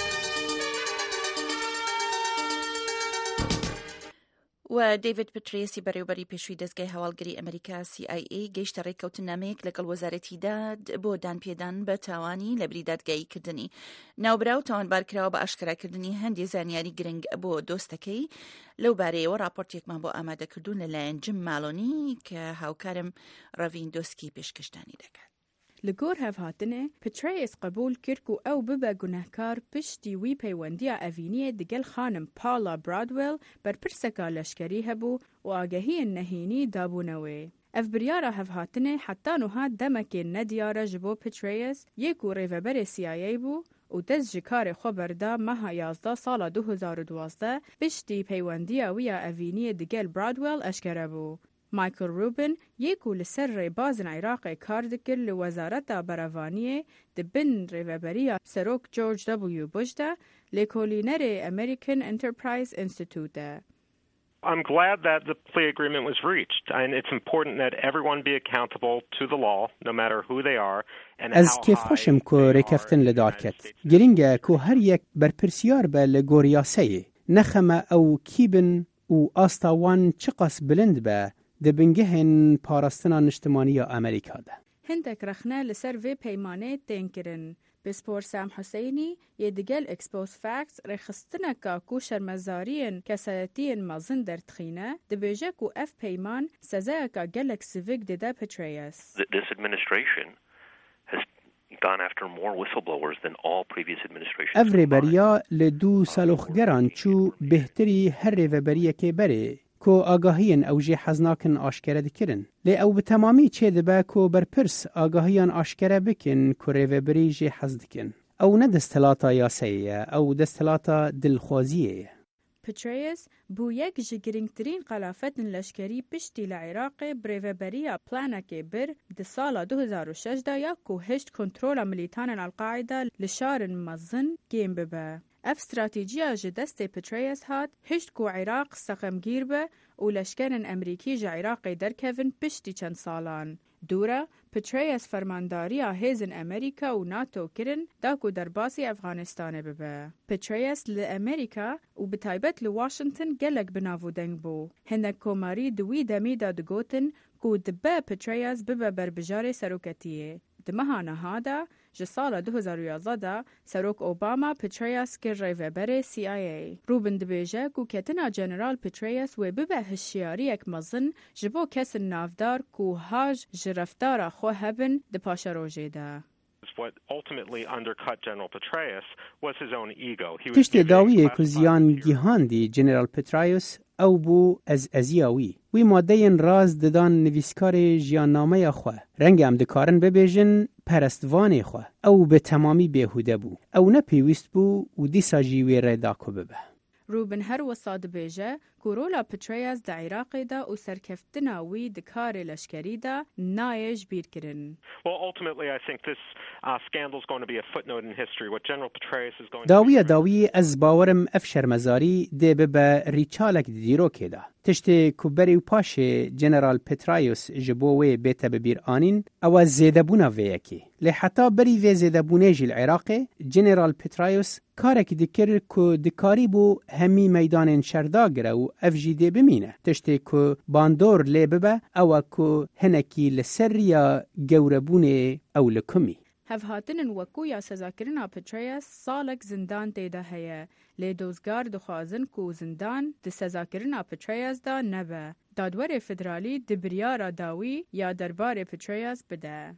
و ديفيد بتريسي بەڕێوەبەری پێشووی دەستگای هەواڵگەری ئەمریکا CIA گەیشتە ڕێککەوتنامەیەک لەگەڵ وەزارەتی داد بۆ دانپێدان بە تاوانی لە بری دادگاییکردنی ناوبراو تاوانبارکراوە بە ئاشکراکردنی هەندێک زانیاری گرنگ بۆ دۆستەکەی لەو بارەیەوە راپۆرتێکمان بۆ ئامادەکردوون لەلایەن جم مالۆنی کە هاوکارم ڕەڤین دۆسکی پێشکەشتانی دەکات. لەگۆر هەڤهاتنێ پترێس قبول کرد و ئەو ببە گونەهکار پشتی وی پەیوەندیە ئەڤینیە دگەل خانم پاڵا برادوێل بەرپرسەکە لەشکەری هەبوو و ئاگەهیە نەهینی دابوونەوەی. ئەف بریارە هەڤهاتنێ حتا نوها دەمەکێ نەدیارە ji بۆ پترێس یەک و ڕێڤەبەرێ CIA بوو و دەست ji karê xwe berda meha 11 sala 2012 piştî peywendiya wî ya evîniyê digel Bradwell eşkere bû. Michael Rubin yek û li ser rêbazên Iraqê kar dikir li Wezareta Berevaniyê di bin rêveberiya Serok George W. Bush de lêkolînerê American Enterprise Institute de. I'm glad that the plea agreement was reached, and it's important that everyone be accountable to the law, no matter who they are, and Ez kêf xweşim ku rêkeftin li dar ket. Giring e ku her yek berpirsiyar be li goriyaseyê. Nexeme ew kî bin û asta wan çi qas bilind be di bingehên parastina niştimaniya Amerîka de. Hindek rexne li ser vê peymanê tên kirin. Bispor Sam Husseini yê digel Expose Facts rêxistineka ku şermezariyên kesetiyên mezin derdixîne dibêje ku ev peyman sezayeka gelek sivik dide Petraeus. This administration has gone after more whistleblowers than all previous administrations. Ev rêberiya li dû saloxgeran çû bêhtirî her rêveberiyekê berê ku agahiyên ew jê hez nakin aşkere dikirin. Lê ew bi temamî çê dibe ku berpirs agahiyan aşkere bikin ku rêveberî jê hez dikin. Ew ne desthilata yasayê ye, ew desthilata dilxwaziyê ye. Petraeus bû yek ji girîngtirîn qelafetên leşkerî piştî li Iraqê bi rêveberiya planekê bir di sala 2006 de ya ku hişt kontrola milîtanên Al-Qaîda li şarên mezin kêm bibe. Ev stratêjiya ji destê Petraeus hat hişt ku Iraq seqemgîr be û leşkerên Emerîkî ji Iraqê derkevin piştî çend salan. Dûre, Petraeus fermandariya hêzên Amerîka û NATO kirin da ku derbasî Efxanistanê bibe. Petraeus li Amerîka û bi taybet li Washington gelek binavûdeng bû. Hinek komarî di wî demî de digotin ku dibe Petraeus bibe berbijarê seroketiyê. Di meha niha de ji sala 2011 de Serok Obama Petraeus kir rêveberê CIA. Rubin dibêje ku ketina General Petraeus wê bibe hişyariyek mezin ji bo kesên navdar ku haj ji reftara xwe hebin di paşa rojê de. What ultimately undercut General Petraeus was his own ego. Tiştê dawiyê ku ziyan gîhandî General Petraeus ew bû ez-eziya wî. Wî maddeyên raz didan nivîskarê jiyannameya xwe. Rengê em dikarin bibêjin perestvanê xwe. Ew bi temamî bêhude bû. Ew ne pêwîst bû û dîsa jî wê rê da ku bibe. Rubin her wisa dibêje ku rola Petraeus di Iraqê de û serkeftina wî di karê leşkerî de nayê ji bîr kirin. Well, ultimately, I think this scandal is going to be a footnote in history. What General Petraeus is going Dawiya dawiyê ez bawerim ev şermezarî dê bibe rîçalek di dîrokê de. Tiştê ku berî û paşê General Petraeus ji bo wê bête bibîr anîn, ew e zêdebûna vê yekê. Lê heta berî vê zêdebûnê jî li Iraqê, General Petraeus karekî dikir ku dikarî bû hemî meydanên şer dagire û ev jî dê bimîne. Tiştê ku bandor lê bibe, ew e ku hinekî li ser ya gewrebûnê ew li kumî. Hevhatinên wekû ya sezakirina Petraeus salek zindan tê de heye. Lê dozgar dixwazin ku zindan di sezakirina Petraeus da nebe. Dadwerê federalî di biryara dawî ya derbarê Petraeus bide.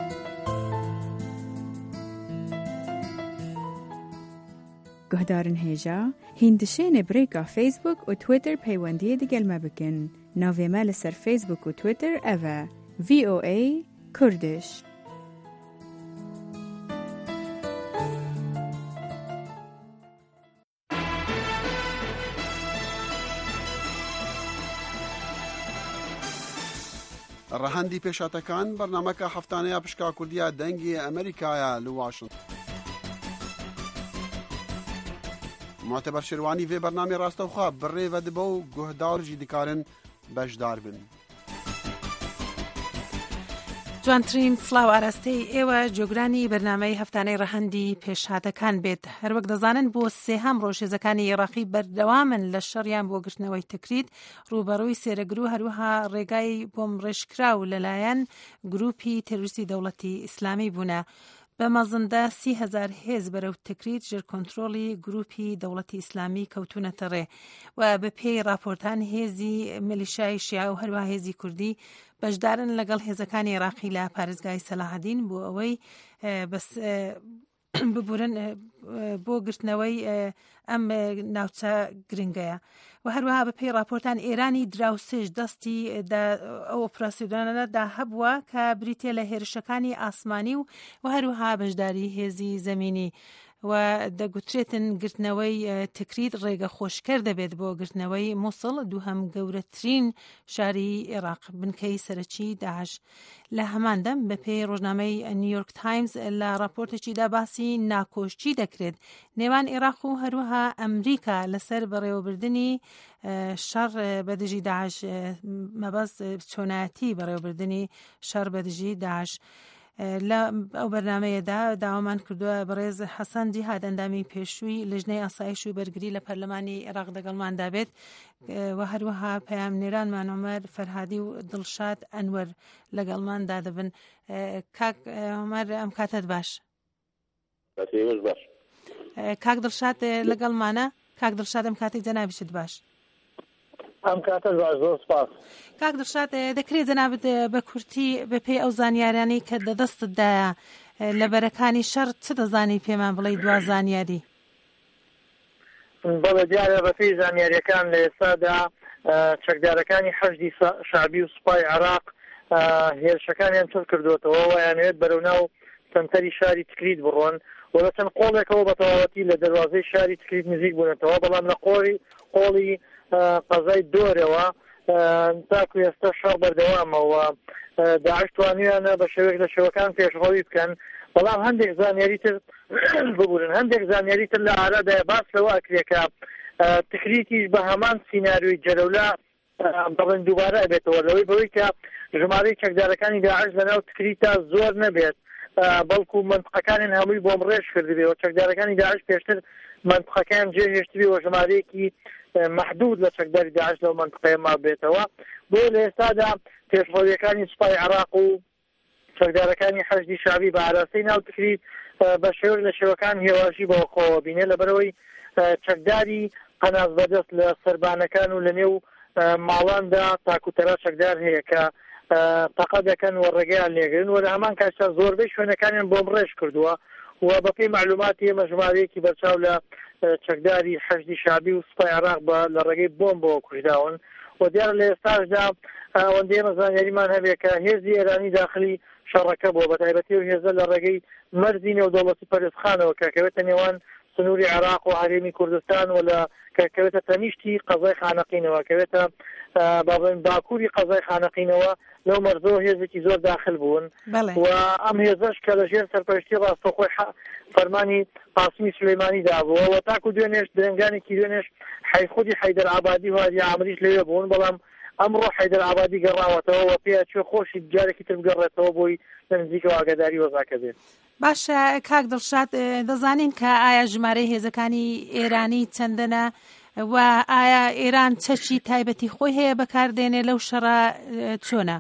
Guhdarên hêja, hîn dişênê brêka Facebook û Twitter peywendiyê digel me bikin. ناوێمە لەسەر فیسبوک و تویتر ئەڤە VOA کوردش. ڕەهەندی پێشاتەکان بەرنامەکە هەفتانەیە پشکا کوردیە دەنگی ئەمریکایە لە واشنگتن. معتبر شێروانی vê بەرنامەی ڕاستەوخوا بڕێوە دبە و گوهداڕژی دکارن بەشدار بن. جوانترین سلااو ئاراستەی ئێوە جۆگرانی بەرنامەی هەفتانەی ڕەهەندی پێشهاتەکان بێت. هەروەک دەزانن بۆ سێهەم ڕۆژێزەکانی عێراقی بەردەوامن لە شەڕیان بۆ گرتنەوەی تکریت ڕوبەڕووی سێرەگر و هەروەها ڕێگای بۆم ڕێژکراو لەلایەن گروپی تێروریستی دەوڵەتی ئیسلامی بوونە. بە مەزندا 30,000 هێز بەرەو تکریت ژێر کۆنتڕۆڵی گروپی دەوڵەتی ئیسلامی کەوتونەتە ڕێ و بە پێی راپۆرتان هێزی ملیشای شیعە و هەروە هێزی کوردی بەشدارن لەگەڵ هێزەکانی عێراقی لە پارێزگای سەلاحەدین بۆ ئەوەی ببورن بۆ گرتنەوەی ئەم ناوچە گرنگەیە و هەروەها بە پێی راپۆرتان ئێرانی دراوسێش دەستی ئەو ئۆپراسیۆنانەدا هەبووە کە بریتێ لە هێرشەکانی ئاسمانی و هەروەها بەشداری هێزی زەمینی و دەگوترێتن گرتنەوەی تکریت ڕێگە خۆشکەر دەبێت بۆ گرتنەوەی مووسڵ دووهەم گەورەترین شاری عێراق بنکەی سەرەکی داعش. لە هەماندەم بە پێی ڕۆژنامەی نیویۆرک تایمز لە راپۆرتێکیدا باسی ناکۆشی دەکرێت نێوان عێراق و هەروەها ئەمریکا لەسەر بەڕێوەبردننی شەڕ بەدژی داعش مەبەست چۆنایەتی بەڕێوەبردننی شەڕ بەدژی داعش. لە ئەو بەرنمەیەدا داوامان کردووە بەڕێز حەسەن جیهاد ئەندامی پێشووی لەژنەی ئاسایش و بەرگری لە پەرلەمانی عێراق دەگەڵماندا بێت و هەروەها پەیامنێرانمان عومەر فەرهادی و دڵشاد ئەنوەر لەگەڵماندا دەبن. کاک عومەر ئەم کاتت باش. کاک دڵشاد لەگەڵمانە. کاک دڵشاد ئەم کاتێک جەنابیشت باش. ئەم کاتە زۆر سپاس. کاک دڵشاد دەکرێت جەنابەت بە کورتی بە پێی ئەو زانیاریانی کە دەدەستتدایە لە بەرەکانی شەڕ چ دەزانی پێمان بڵێ دوا زانیاری؟ بەڵێ دیارە بە پێی زانیاریەکان لە ئێستادا چەکدارەکانی حەشدی شعبی و سوپای عێراق هێرشەکانیان چڕ کردوێتەوە ویانوێت بەرەو ناو سەنتەری شاری تکریت بڕۆن و لە چەند قۆڵێکەوە بە تەواوەتی لە دەروازەی شاری تکریت نزیک بوونەتەوە بەڵام لە قۆڵی قەزای دۆرەوە تاکو ئێستا شەڕ بەردەوامەوە داعش توانیانە بە شێوەیەک لە شێوەکان پێشڕەوی بکەن بەڵام هەندێک زانیاری تر ببورن. هەندێک زانیاری تر لە ئارادای باس لەوە ئەکرێکە تکریتیش بە هەمان سیناریۆی جەرەولا بەڵێن دووبارە ئەبێتەوە لەوەی بەوەی کە ژمارەی چەکدارەکانی داعش لەناو تکریتا زۆر نەبێت بەڵکو منطقەکانیان هەمووی بۆم ڕێژ کردبێەوە چەکدارەکانی داعش پێشتر منطقەکان جێهێشتبی و ژمارەیەکی محدود لە چەکداری داعش لەو منطقەیە ما بێتەوە بۆ لە ئێستادا پێشڕەویەکانی سوپای عێراق و چەکدارەکانی حەشدی شعبی بە ئاراستەی ناو تکریت بە شێوەیەک لە شێوەکان هێواشی بەوە خۆوە بینێ لەبەرەوەی چەکداری قەناز بەدەست لە سەربانەکان و لە نێو ماڵاندا تاکوتەرا چەکدار هەیە کە تەقە دەکەن و ڕێگەیان لێگرن و لە هەمان کاتدا زۆربەی شوێنەکانیان بۆم ڕێژ کردووە و بە پێی معلوماتی ئێمە ژمارەیەکی بەرچاو لە چەکداری حەشدی شعبی و سوپای عێراق لە ڕێگەی بۆمبەوە کوژراون و دیارە لە ئێستاشدا ئەوەندەی ئێمە زانیاریمان هەبێت کە هێزی ئێرانی داخلی شەڕەکە بووە بە تایبەتی و هێزە لە ڕێگەی مەرزی نێودەوڵەتی پەرستخانەوە کە کەوێتە نێوان سنووری عێراق و هەرێمی کوردستان و لە کەوێتە تەنیشتی قەزای خانەقینەوە کەوێتە باکووری قەزای خانەقینەوە لەو مەرزەوە هێزێکی زۆر داخل بوون و ئەم هێزەش کە لەژێر سەرپەرشتی ڕاستەوخۆی فەرمانی قاسمی سلەیمانی دابووە و تاکو دوێنێش درنگانێکی دوێنێش حیخودی حەیدەر عابادی و هادی عامریش لەوێ بوون بەڵام ئەمڕۆ حەیدەر عابادی گەڕاوەتەوە و پێیاچێ خۆشی جارێکی تر بگەڕێتەوە بۆی لە نزیکەوە ئاگاداری وەزاکە بێت. باشە کاک دڵشاد دەزانین کە ئایا ژمارەی هێزەکانی ئێرانی چەندەنە و ئایا ئێران چەکی تایبەتی خۆی هەیە بەکاردێنێ لەو شەڕە چۆنە؟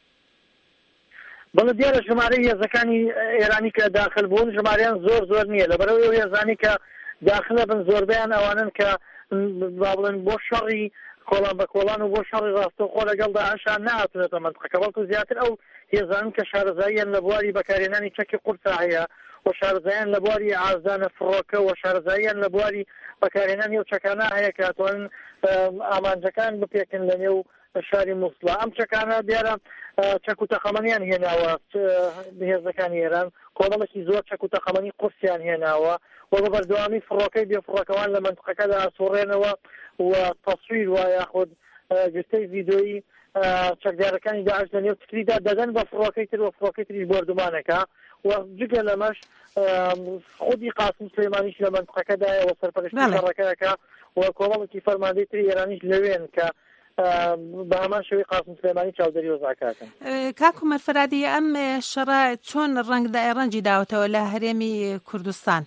بەڵێ دیارە ژمارەی هێزەکانی ئێرانی کە داخل بوون ژمارەیان زۆر نییە لەبەرەوەی هێزانی کە داخلە بن زۆربیان ئەوانن کە بڵێن بۆ شەڕی کۆڵان بە کۆڵان و بۆ شەڕی ڕاستەوخۆ لەگەڵ داعشان نهاتونێتە منطقەکە بەڵکو زیاتر ئەو هێزان کە شارەزاییان لە بواری بەکارهێنانی چەکی قورسا هەیە و شارەزاییان لە بواری ئازانە فڕۆکە و شارەزاییان لە بواری بەکارهێنانی و چەکانە هەیە کە ئەتوانن ئامانجەکان بپێکن لە نێو شاری مووسڵە ئەم چەکانە دیارە چەک و تەخەمەنیان هێناوە هێزەکانی ئێران کۆمەڵێکی زۆر چەک و تەخەمەنی قورسیان هێناوە و بە بەردەوامی فڕۆکەی بێفڕۆکەوان لە منطقەکەدا ئاسوڕێنەوە و تەسویر وایە یاخود گرتەی ڤیدۆیی چەکدارەکانی داعش لە نێو تکریدا دەدەن بە فڕۆکەی تر و فڕۆکەی تریش بردومانەکە و جگە لەمەش خودی قاسم سلێمانیش لە منطقەکەدایە و سەرپەرشتی شەڕەکەیەکە و کۆمەڵێکی فەرماندەی تری ئێرانیش لەوێن کە بە هەمان شێوەی قاسم سلێمانی چاودەری وەزاکاتن. کاک عومەر فەرادی ئەم شەڕە چۆن ڕەنگی داوەتەوە لە هەرێمی کوردستان؟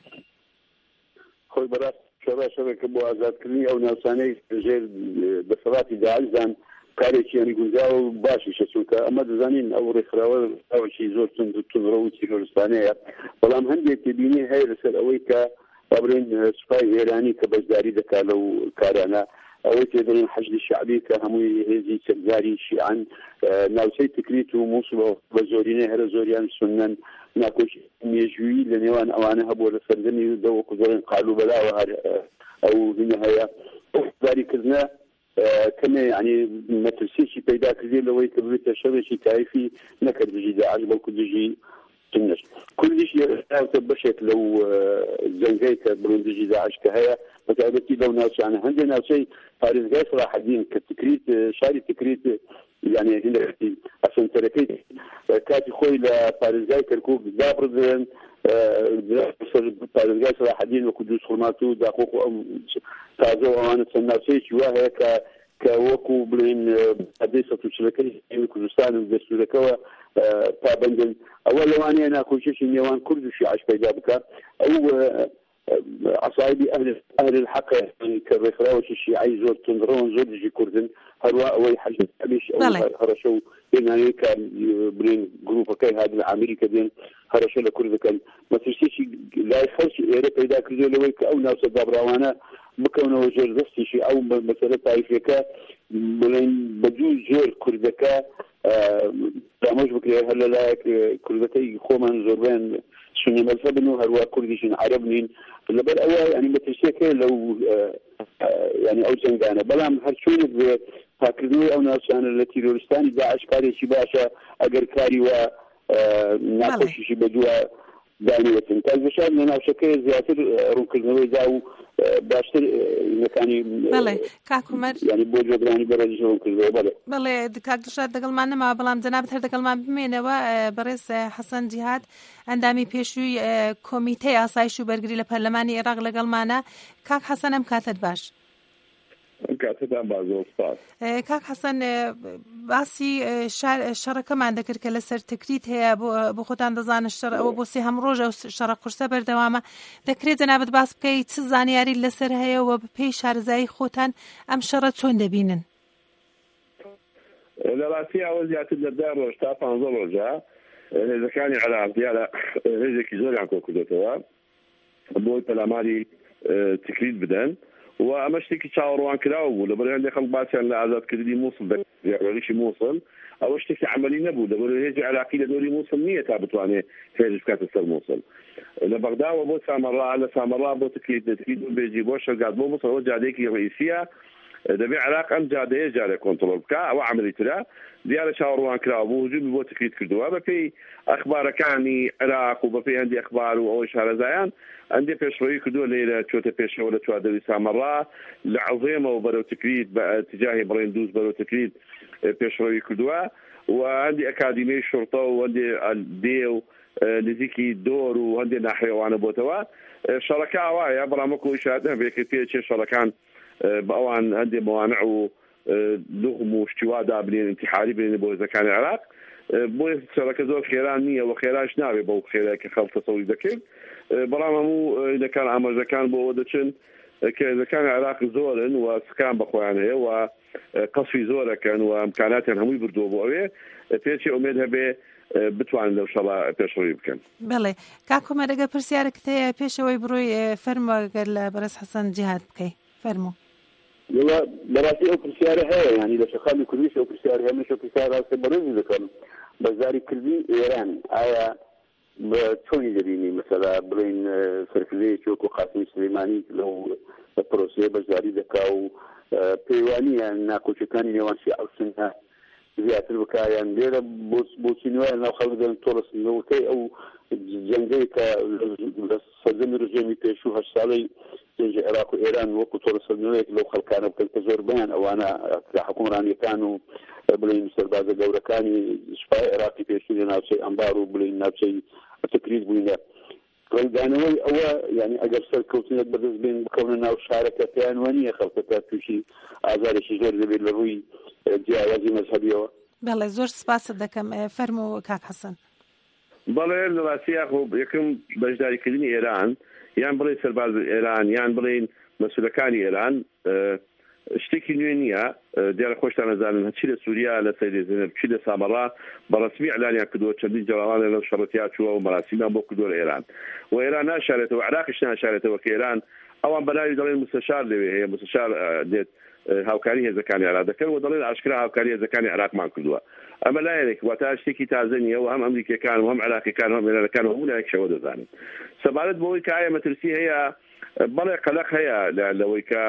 خۆی بەڕاست شەڕێکە بۆ ئازادکردنی ئەو ناوچانەی ژێر دەسەڵاتی داعشدان کارێکی ینی گونجاو و باشیشە چونکە ئەمە دەزانین ئەو ڕێکخراوەکی زۆر تونڕە و تیرۆریستانەیە بەڵام هەندێک تێبینی هەیە لەسەر ئەوەی کە بابرێن سوپای ئێرانی کە بەشداری دەکات لەو کارانە ئەوەی تێدەڵێن حەشدی شعبی کە هەمووی هێزی چەکداری شیعان ناوچەی تکریت و مووسڵ بە زۆرینەی هەرە زۆریان سنەن ناکۆشی مێژووی لە نێوان ئەوانە هەبووە لە سەردەمی دەوەکو زۆرن قالو بەلاوە هەر ئەو هینە هەیە داریکردنە کەمێ ینی مەترسیێکی پەیدا کردێ لەوەی کە ببێتە شەڕێکی تایفی نەکرد دژی داعش بەڵکو دژی تنش کوردیش یاوتە بەشێک لەو جەنگەی کە بڵێن دژی داعش کە هەیە بەتایبەتی لەو ناوچانە هەندێک ناوچەی پارێزگای سەلاحەدین کە تکریت شاری تکریت یعنی هندێکی ئەسەنتەرەکەی کاتی خۆی لە پارێزگای کەرکووک دابڕدرێن پارێزگای سەلاحەدین وەکو دووس خورمات و داخۆق و ئەم تازە ئەوانە چەند ناوچەیەکی وا هەیە کە وەکو بڵێن هەدەی سەتوچلەکەی کوردستان و دەستورەکەەوە پابندن ئەوە لەوانەیە ناکۆچێکی نێوان کورد و شیعش پەیدا بکات ئەو عصایبی ئەهل الحق کە ڕێکخراوەکی شیعی زۆر تندڕەوە زۆر دژی کوردن هەروە ئەوەی حەجەش هەرەشە و هێنانەوەی کە بڵێن گروپەکەی هات لە ئەمریکا دێن هەرەشە لە کوردەکەن مەترسیێکی لای خەڵکی ئێرە پەیدا کردێ لەوەی کە ئەو ناوچە دابراوانە بکەونەوە زۆر دەستیشی ئەو مەسەلە تایفەکە بڵێن بەجوو زۆر کوردەکە دامەژ بکرێ هەر لەلایەک کوردەکەی خۆمان زۆربیان سنی مەذهبن و هەروە کوردیشن عەرەب نین لەبەر ئەوە ینی مەترسیەکە لەو ینی ئەو جەنگانە بەڵام هەر چۆنێک بێ پاکردنەوەی ئەو ناوچانە لە تیرۆریستانی داعش کارێکی باشە ئەگەر کاری وە ناخۆشیشی بەدووە دانیوەتن تازەشان لە ناوچەکەی زیاتر ڕوونکردنەوەی دا و باشتر نەکانی کاک عومەر ینی بۆ جۆگرانی بەڕێزی ڕوونکردنەوە بەڵێ کاک دڵشاد دەگەڵمان نەما بەڵام جەنابەت هەر دەگەڵمان بمێنەوە بەڕێز حەسەن جیهاد ئەندامی پێشووی کۆمیتەی ئاسایش و بەرگری لە پەرلەمانی عێراق لەگەڵمانە کاک حەسەن ئەم کاتت باش کاتتان بازۆ سپاس کاک حەسەن باسی شەڕەکەمان دەکرد کە لەسەر تکریت هەیە بۆ خۆتان دەزانە شەڕ ئەوە بۆ سێ هەم ڕۆژە و شەڕە قورسە بەردەوامە دەکرێت جەنابەت باس بکەیت چ زانیاری لەسەر هەیە و بەپێی شارەزایی خۆتان ئەم شەڕە چۆن دەبینن؟ لە ڕاستی ئەوە زیاتر لە 10 ڕۆژ تا 15 ڕۆژە هێزەکانی عێراق دیارە هێزێکی زۆریان کۆ کردێتەوە بۆی پەلاماری تکریت بدەن و ئەمە شتێکی چاوەڕوان کراوە بوو لەبەر هەندێک خەڵک باسییان لە ئازادکردنی مووسڵ دەریشی مووسڵ ئەوە شتێکی عملی نەبوو لەبەر هێزی عێراقی لە دۆری مووسڵ نییە تا بتوانێت هێز بکاتە سەر مووسڵ لە بەغداوە بۆ سامەڕا لە سامەڕا بۆ تکریت بێجی بۆ شەرگات بۆ مووسڵ ئەوە جادەیەکی ڕئیسیە دەبێ عێراق ئەم جادەیە جارێ کۆنتڕۆڵ بکە ئەوە عملی ترە دیارە چاوەڕوان کراوە بوو هجومی بۆ تکریت کردووە بەپێی ئەخبارەکانی عێراق و بەپێی هەندی ئەخبار و ئەوەی شارەزایان ئەندێ پێشڕەوی کردووە لێرە چۆتە پێشەوە لە چواردەوی سامەڕا لە عەوزێمەوە بەرەو تکریت بە تجاهی بڕێن دووس بەرەو تکریت پێشڕەوی کردووە و هەندی ئەکادیمیی شورتە و هەندێ دێ و نزیکی دۆر و هەندێ ناحێوانە بۆتەوە شەڕەکە ئەوایە بەڵام وەکو ئیشارەت بێکرد پێ چێ شەڕەکان بە ئەوان هەندێ موانع و لغم و شتیوا دابنێن انتحاری بێنێ بۆ هێزەکانی عێراق بۆی شەڕەکە زۆر خێران نییە و خێراش نابێ بەو خێرایکە خەڵک تەسەوری دەکرد بەڵام هەموو هێزەکان ئاماژەکان بۆەوە دەچن کە هێزەکانی عێراق زۆرن و سکان بەخۆیان هەیە و قەسفی زۆرەکەن و ئەمکاناتیان هەمووی بردووە بۆ ئەوێ پێچی ئومێد هەبێ بتوانن لەو شەڕە پێشڕەوی بکەن. بەڵێ کاک عومەر ئەگەر پرسیارێکت هەیە پێشەوەی بڕۆی فەرمووە ئەگەر لە بەرەز حەسەن جیهاد بکەی فەرموو. بەڕاستی ئەو پرسیارە هەیە ینی لە شەقامی کوردیش ئەو پرسیار هەیە مەشە پرسیار ڕاستە بەڕێزی دەکەم بەزاری کردی ئێران ئایا بە چۆنی دەبینی مەسەلا بڵێن سەرکردەیەکی وەکو قاسم سلێمانی لەو پرۆسەیە بەشداری دەکا و پەیوانیە ناکۆچەکانی نێوان شیعە و سونە زیاتر بکایان لێرە بۆچینوایە ناو خەڵک دەن تۆڕەسنەوەکەی ئەو جەنگەی کە لە سەردەمی ڕژێمی پێشوو 8 ساڵەی جەنگی عێراق و ئێران وەکو تۆڕەسەردنەوەیەک لەو خەڵکانە بکەن کە زۆر بەیان ئەوانە حکومڕانیەکان و بڵین سەربازە گەورەکانی سوپای عێراقی پێشوو لە ناوچەی ئەمبار و بڵین ناوچەی تکریت بووینە ڕێگانەوەی ئەوە یعنی ئەگەر سەرکەوتنێک بەدەست بێن بکەونە ناو شارەکە پێیان وانە خەڵکەکە تووشی ئازارێکی زۆر دەبێت لە ڕووی جیاوازی مەذهبیەوە. بەڵێ زۆر سپاس دەکەم فەرموو کاک حەسەن. بەڵێ لە ڕاستیە یەکەم بەشداریکردنی ئێران یان بڵێ سەرباز ئێران یان بڵێن مەسئولەکانی ئێران شتێکی نوێ نییە. دیارە خۆشتان نەزانن چی لە سووریا لە سەیدە زێنەب چی لە سامەڕا بەڕەسمی ئەلانیان کردووە چەندین جەڵاوانە لەو شەڕەتیا چووە و مەراسیمیان بۆ کردووە لە ئێران و ئێران ناشارێتەوە عێراقیش ناشارێتەوە کە ئێران ئەوان بەناوی دەڵێن مستەشار لەوێ هەیە مستەشار دێت هاوکاری هێزەکانی عێراق دەکەن و دەڵێن ئاشکرا هاوکاری هێزەکانی عێراقمان کردووە. ئەمە لایەنێک واتە شتێکی تازە نییە و هەم ئەمریکیەکان و هەم عێراقیەکان و هەم ئێرانەکان و هەموو لایەکشەوە دەزانن. سەبارەت بەوەی کە ئایا مەترسی هەیە بەڵێ قەلەق هەیە لەوەی کە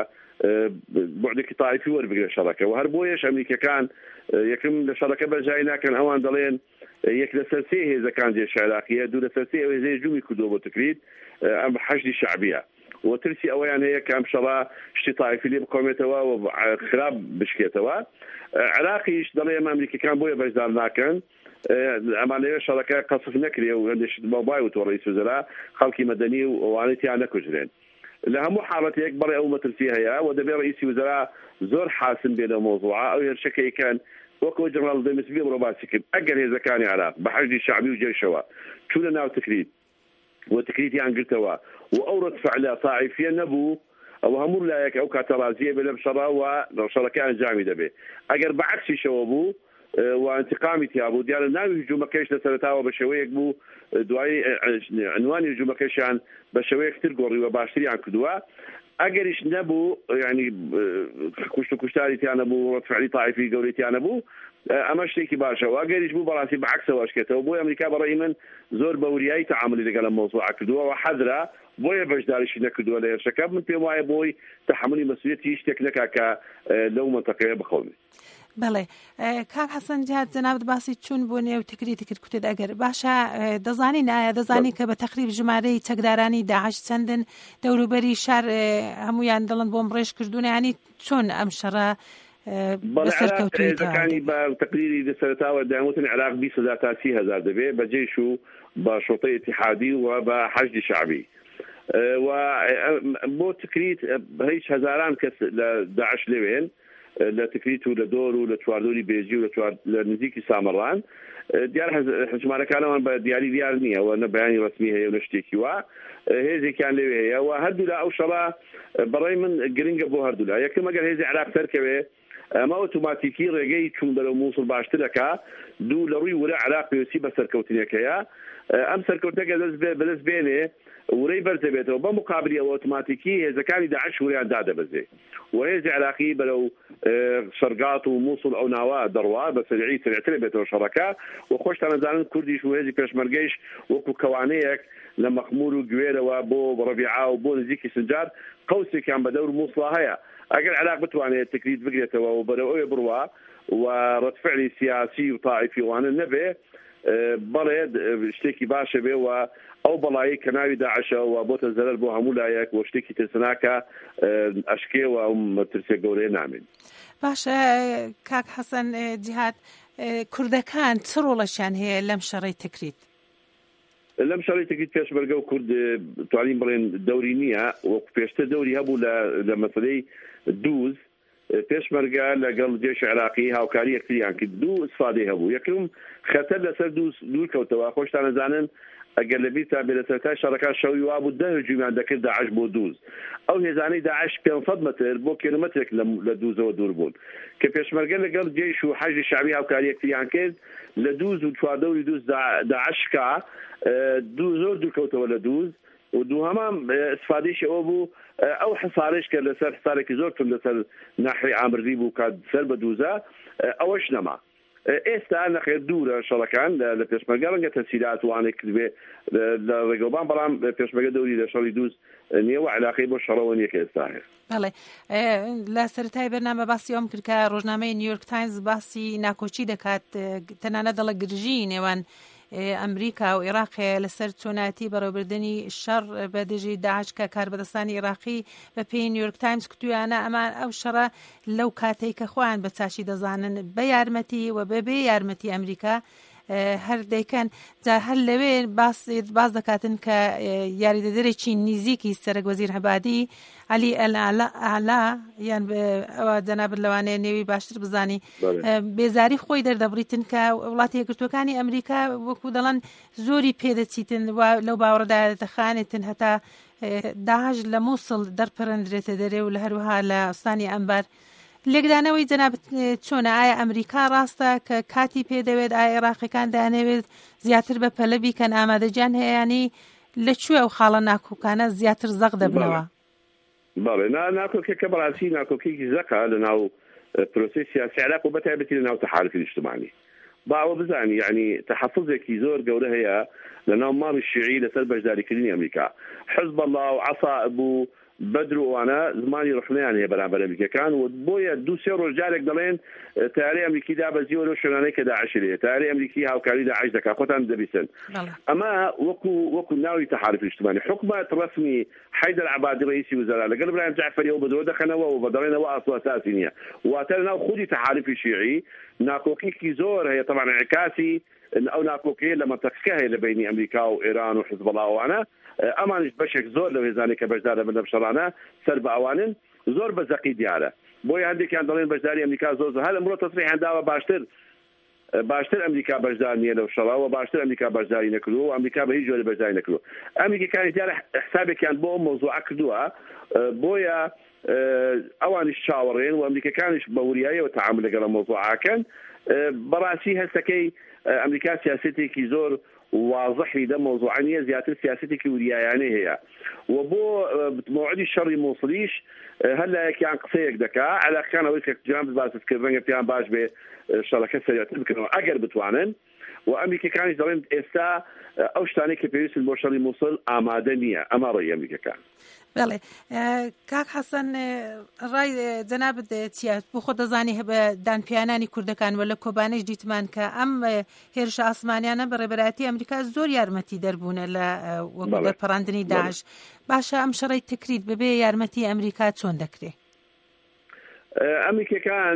بعدێکی تایفی وەربگرێ شەڕەکە و هەر بۆیەش ئەمریکیەکان یەکەم لە شەڕەکە بەجای ناکەن ئەوان دەڵێن یەک لەسەر سێ هێزەکان جێش عێراقیە دوو لەسەر سێ ئەو هێزەی جومی کردووە بۆ تکریت ئەم حەشدی شەعبیە و ترسی ئەوەیان هەیە کە ئەم شەڕە شتی تایفی لێ بقۆمێتەوە و خراپ بشکێتەوە. عێراقیش دەڵێ ئەمە ئەمریکیەکان بۆیە بەشدار ناکەن ئەمان لەوێ شەڕەکە قەسف نەکرێ و هەندێک مۆبای و تۆڕەی سوزەرا خەڵکی مەدەنی و ئەوانەی تیان نەکوژرێن. لە هەموو حاڵەتێک بەڵێ ئەو مەترسی هەیە و دەبێت ڕئیسی وزرا زۆر حاسم بێ لە مۆزوعە ئەو هێرشەکەیکەن وەکو جەنەڕاڵ دەمەسبی بڕۆ باسی کرد ئەگەر هێزەکانی عێراق بە حەشدی شەعبی و جێشەوە چوونە ناو تکریت و تکریتیان گرتەوە و ئەو ڕەتفعلە تائیفیە نەبوو ئەو هەموو لایەک ئەو کاتە ڕازیە بێ لەم شەڕە و شەڕەکە ئەنجامی دەبێت. ئەگەر بەعەکسیشەوە بوو و انتقامی تیابوو دیارە ناوی هجوومەکەیش لە سەرەتاوە بە شێوەیەک بوو دوای عنوانی هجوومەکەشیان بە شێوەیەکتر گۆڕی و باشتریان کردووە. ئەگەریش نەبوو ینی کوشت و کوشتاریتیان نەبوو ڕەتفعلی تائیفی گەورەیتیان نەبوو ئەمە شتێکی باشەوە. ئەگەریش بوو بەڕاستی بەعەکسەوە شکێتەوە بۆی ئەمریکا بەڕێی من زۆر بەوریایی تەعاملی لەگەڵ ئەم مۆزوعە کردووە و حەدرا بۆیە بەشداریشی نەکردووە لە هێرشەکە. من پێم وایە بۆی تەحملی مەسئولیەتی شتێک نەکا کە لەو مەنتەقەیە بخەونێ. بەڵێ کاک حەسەن جات جەنابەت باسی چوون بۆ نێو تکریتی کرد کوتێت ئەگەر باشە دەزانی نایە دەزانی کە بە تەقریب ژمارەی چەکدارانی داعش چەندن دەوروبەری شار هەمویان دڵن بۆم ڕێژ کردوونە ینی چۆن ئەم شەڕە بەسەرکەوتویەکانی بە تقریری لەسەرتاوە داموتن عێراق 20,000 تا 30,000 دەبێت بە جێش و بە شۆتەی اتحادی و بە حەشدی شەعبی و بۆ تکریت هیچ هەزاران کەس لە داعش لەوێن لە تکریت و لە دۆر و لە چواردۆری بێژی و لە نزیکی سامەڕان دیار ژمارەکانەوان بە دیاری دیار نییە و نە بەیانی ڕسمی هەیە و نە شتێکی وە هێزێکیان لەوێ هەیە و هەردوو لە ئەو شەڕە بەڕێی من گرنگە بۆ هەردوو لە یەکەم ئەگەر هێزی عێراق سەرکەوێ ئەمە ئۆتۆماتیکی ڕێگەی چوون بەرەو مووسڵ باشترەکە دوو لە ڕووی ورە عێراق پێویستی بە سەرکەوتنەکەیە ئەم سەرکەوتنەکە بەدەست بێنێ ورەی بەرزەبێتەوە بە مقابلی ئەوە ئۆتۆماتیکی هێزەکانی داعش وریان دادەبەزێ و هێزی عێراقی بەرەو شەرگات و مووسڵ ئەو ناوە دەڕوا بە سریعی سریعتر بێتەوە شەڕەکە و خۆشتان نەزانن کوردیش و هێزی پێشمەرگەیش وەکو کەوانەیەک لە مەخمور و گوێرەوە بۆ ڕەبیعا و بۆ نزیکی سنجار قەوسێکیان بە دەور مووسڵ هەیە. ئەگەر عێراق بتوانێت تکریت بگرێتەوە و بەرەو ئەوێ بڕوا و ڕەتفعلی سیاسی و تائیفی وانە نەبێ بەڵێ شتێکی باشە بێ و ئەو بەڵایی کە ناوی داعشە و بۆتە زەرەر بۆ هەموو لایەک و شتێکی ترسناکە ئەشکێ و ئەو مەترسیە گەورەیە نامێن. باشە کاک حەسەن جیهاد کوردەکان چ ڕۆڵەشیان هەیە لەم شەڕەی تکریت؟ لەم شەڕی تکریت پێشمەرگە و کورد توانین بڵێن دەوری نییە وەکو پێشتر دەوری هەبوو لە مەسەلەی دووز پێشمەرگە لەگەڵ جێش عێراقی هاوکاری یەکتریان کرد دوو ئیسفادەی هەبوو. یەکەم خەتەر لەسەر دوور کەوتەوە خۆشتان نەزانن ئەگەر لە بیرتان بێ لە سەرەتای شەڕەکە شەوی وا بوو 10 هجوومیان دەکرد داعش بۆ دووز ئەو هێزانەی داعش 500 متر بۆ کیلومترێک لە دووزەوە دوور بوون کە پێشمەرگە لەگەڵ جێش و حەشدی شەعبی هاوکاری یەکتریان کرد لە دووز و چواردەوری دووز داعشکا زۆر دوور کەوتەوە لە دووز و دوو هەمان ئیسفادەیشی ئەوە بوو ئەو حسارش کرد لەسەر حسارێکی زۆر تون لەسەر ناحوی ئامرزی بوو کات سەر بە دووزە ئەوەش نەما ئێستا نەخێر دوورە شەڕەکان لە پێشمەرگە ڕەنگە تەسیرات وانێک کردبێ لە ڕێگەوبان، بەڵام پێشمەرگە دەوری لە شەڕی دووس نییە و علاقەی بۆ شەڕەوە نییە کە ئێستا هەیە. بەڵێ لە سەرەتای بەرنامە باسی ئەوم کرد کە ڕۆژنامەی نیویۆرک تایمز باسی ناکۆچی دەکات، تەنانەت دەڵە گرژی نێوان ئەمریکا و عێراقی لەسەر چۆناتی بەڕێوەبردننی شەڕ بە دژی داعش کە کاربەدەستانی عێراقی بە پێی نیویۆرک تایمز کتویانە ئەمان ئەو شەڕە لەو کاتێک کە خۆیان بە چاشی دەزانن بە یارمەتی و بەبێ یارمەتی ئەمریکا هەر دەیکەن جا هەر لەوێ باز دەکاتن کە یاریدەدەرێکی نزیکی سەرک وەزیر هەبادی علی ئەعلا یان ئەوە جەناب لەوانەیە نێوی باشتر بزانی بێزاری خۆی دەردەبریتن کە وڵاتی یەکگرتوەکانی ئەمریکا وەکو دەڵەن زۆری پێدەچیتن لەو باوەڕدا دەخانێتن هەتا داعش لە مووسڵ دەرپەرەندرێتە دەرێ و لە هەروەها لە ئەستانی ئەمبار. لێکدانەوەی جەناب چۆنە ئایا ئەمریکا ڕاستە کە کاتی پێدەوێت ئایا عێراقیەکان دەیانەوێت زیاتر بە پەلە بیکەن ئامادەجان هەیەیانی لەکوێ ئەو خاڵە ناکۆکانە زیاتر زەق دەبنەوە؟ بەڵێ ناکۆکێکە بەڕاستی ناکۆکێکی زەقە لە ناو پرۆسەی سیاسی عێراق و بەتایبەتی لە ناو تەحالفی نیشتمانی. باوە بزانی یعنی تەحەفوزێکی زۆر گەورە هەیە لە ناو ماڵی شیعی لەسەر بەشداریکردنی ئەمریکا. حزب الله و عەسائب و بەدر وانە زمانی ڕخنەیان هەیە بەرامبەر ئەمریکەکان و بۆیە دوو سێ ڕۆژ جارێک دەڵێن تیاری ئەمریکی دابەزیەوە لەو شوێنانەی کە داعش لێ تیاری ئەمریکی هاوکاری داعش دەکات خۆتان دەبیستن. ئەمە وەکو ناوی تەحالفی نیشتمانی حکومەت ڕسمی حەیدەر عەبادی ڕئیسی وزەرا لەگەڵ ابراهیم جعفەری و بەدرۆ دەخەنەوە و بەدەڵێنەوە ئاسڵ ئەساسی نییە واتە لەناو خودی تەحالفی شیعی ناکۆکیێکی زۆر هەیە طبعا انعکاسی ئەو ناکۆکیە لە مەنتەقەکە هەیە لە بینی ئەمریکا و ئێران و حزب الله وانە ئەمانش بەشێک زۆر لە هێزانێک کە بەشدارە بن لەم شەڕانە سەر بە ئەوانن زۆر بە زەقی دیارە بۆیە هەندێکیان دەڵێن بەشداری ئەمریکا زۆر هەر ئەمڕۆ تەسریحیان داوە باشتر ئەمریکا بەشدار نییە لەو شەڕەوە باشتر ئەمریکا بەشداری نەکردووە و ئەمریکا بە هیچ جۆرە بەشداری نەکردووە. ئەمریکەکانی دیارە حسابێکیان بۆ مۆزوع کردووە بۆیە ئەوانش چاوەڕێن و ئەمریکەکانش بە وریاییەوە تەعامل لەگەڵ مۆزوعاکەن. بەڕاستی هەستەکەی ئەمریکا سیاسەتێکی زۆر واضحی لە مۆزوعانیە زیاتر سیاسەتێکی وریایانەی هەیە و بۆ موعدی شەڕی مووسڵیش هەر لایەکیان قسەیەک دەکا علاقەکان ئەوەی کە جیان باسط کرد ڕەنگە پیان باش بێ شەڕەکە سەریعتر بکەنەوە ئەگەر بتوانن و ئەمریکەکانیش دەڵێن ئێستا ئەو شتانەی کە پێویستن بۆ شەڕی مووسڵ ئامادە نییە. ئەمە ڕێی ئەمریکەکان. بەڵێ کاک حەسەن ڕای جەنابەت چیە بۆ خۆ دەزانی هەبە دانپیانانی کوردەکان و لە کۆبانەش دیتمان کە ئەم هێرشە ئاسمانیانە بەڕێبەرایەتی ئەمریکا زۆر یارمەتی دەربوونە لە وەکو دەرپەڕاندنی داعش. باشە ئەم شەڕی تکریت بەبێ یارمەتی ئەمریکا چۆن دەکرێت؟ ئەمریکەکان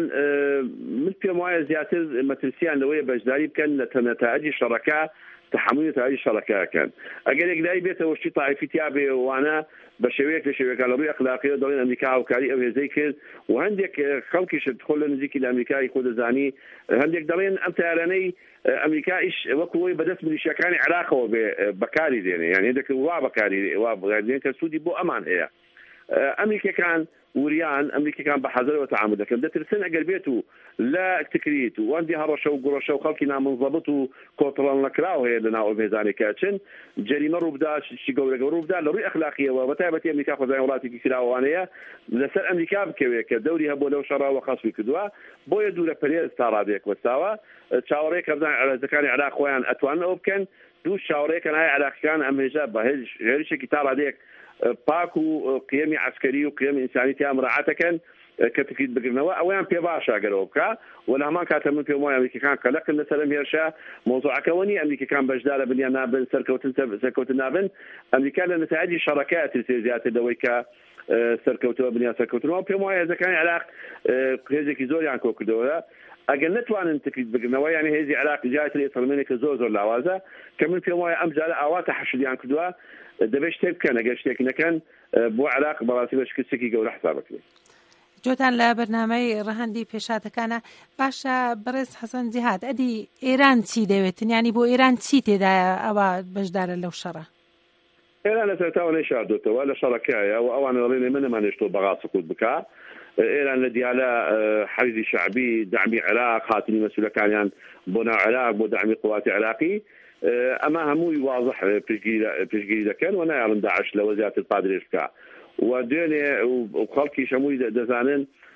من پێم وایە زیاتر مەترسیان لەوەیە بەشداری بکەن لە نەتائجی شەڕەکە تحمل نتائج شەڕەکەکەن. ئەگەر یەکلای بێتەوە شتی تایفی تیا بێ وانە بە شێوەیەک لە شێوەیەکە لە ڕووی ئەخلاقیەوە دەڵێن ئەمریکا هاوکاری ئەو هێزەی کرد و هەندێک خەڵکیش خۆ لە نزیکی لە ئەمریکای خۆ دەزانی هەندێک دەڵێن ئەم تیارانەی ئەمریکایش وەکوەوەی بەدەست میلیشیەکانی عێراقەوە بەکاری دێنێ یعنی دەکرد وا بەکاری وا بگاردێن کە سوودی بۆ ئەمان هەیە. ئەمریکەکان وریان ئەمریکەکان بە حەزەرەوە تەعامل دەکەن دەترسن ئەگەر بێت و لە تکریت و وەندی هەڕەشە و گوڕەشە و خەڵکی نامنزەبت و کۆنتڕۆڵ نەکراو هەیە لە ناو هێزانێکە چن جەریمە ڕووبدا شتی گەورە ڕووبدا لە ڕووی ئەخلاقیەوە بەتایبەتی ئەمریکا خۆزای وڵاتێکی کراوانەیە لەسەر ئەمریکا بکەوێت کە دەوری هەبوو لەو شەڕەوە خەسوی کردووە بۆیە دوورە پەرێز تا ڕادێک وەستاوە چاوەڕێی کەبزان عێراقیەکانی عێراق خۆیان ئەتوانن ئەوە بکەن دوو چاوەڕێکن های عێراقیەکان ئەم هێژە بە هێرشێکی تا ڕادێک پاک و قیەمی عسکەری و قیەمی ئینسانی تیا مراعاتەکەن کە تکریت بگرنەوە ئەویان پێ باشە گەرەوە بکە و لە هەمان کاتە من پێم وایە ئەمریکەکان کەلەکن لەسەر ئەم هێرشە مۆزوعەکەوە ئەمریکەکان بەشدارە بنیان نابن سەرکەوتن نابن ئەمریکا لە نەتائجی شەڕەکەیە ترسێ زیاتر لەوەی کە سەرکەوتەوە بنیان سەرکەوتنەوە پێم وایە هێزەکانی عێراق هێزێکی زۆریان کۆ کردەوە ئەگەر نتوانن تکریت بگرنەوە یعنی هێزی عێراق جاتر ئێسڵمێنێکە زۆر لاوازە کە من پێم وایە ئەم جارە ئاواتە حەشریان کردووە دەبێت شتێک بکەن ئەگەر شتێک نەکەن بۆ عێراق بەڕاستی بە شکستێکی گەورە حسابەکرێت. جۆتان لە بەرنامەی ڕەهەندی پێشاتەکانە باشە بەڕێز حەسەن جیهاد ئەدی ئێران چی دەوێتن ینی بۆ ئێران چی تێدایە ئەوە بەشدارە لەو شەڕە؟ ئێران لە سەرتاوە نەیشاردوتەوە لە شەڕەکەیە و ئەوان دەڵێن من نەمانێشتۆ بەغا سقوط بکە ئێران لە دیالە حەریزی شعبی دعمی عێراق هاتنی مەسئولەکانیان بۆ ناو عێراق بۆ دعمی قواتی عێراقی ئەمە هەمووی واضح پشگیری دەکەن و نایڵن داعش لەوە زیاتر پادرێژ بکە و دوێنێ خەڵکیش هەمووی دەزانن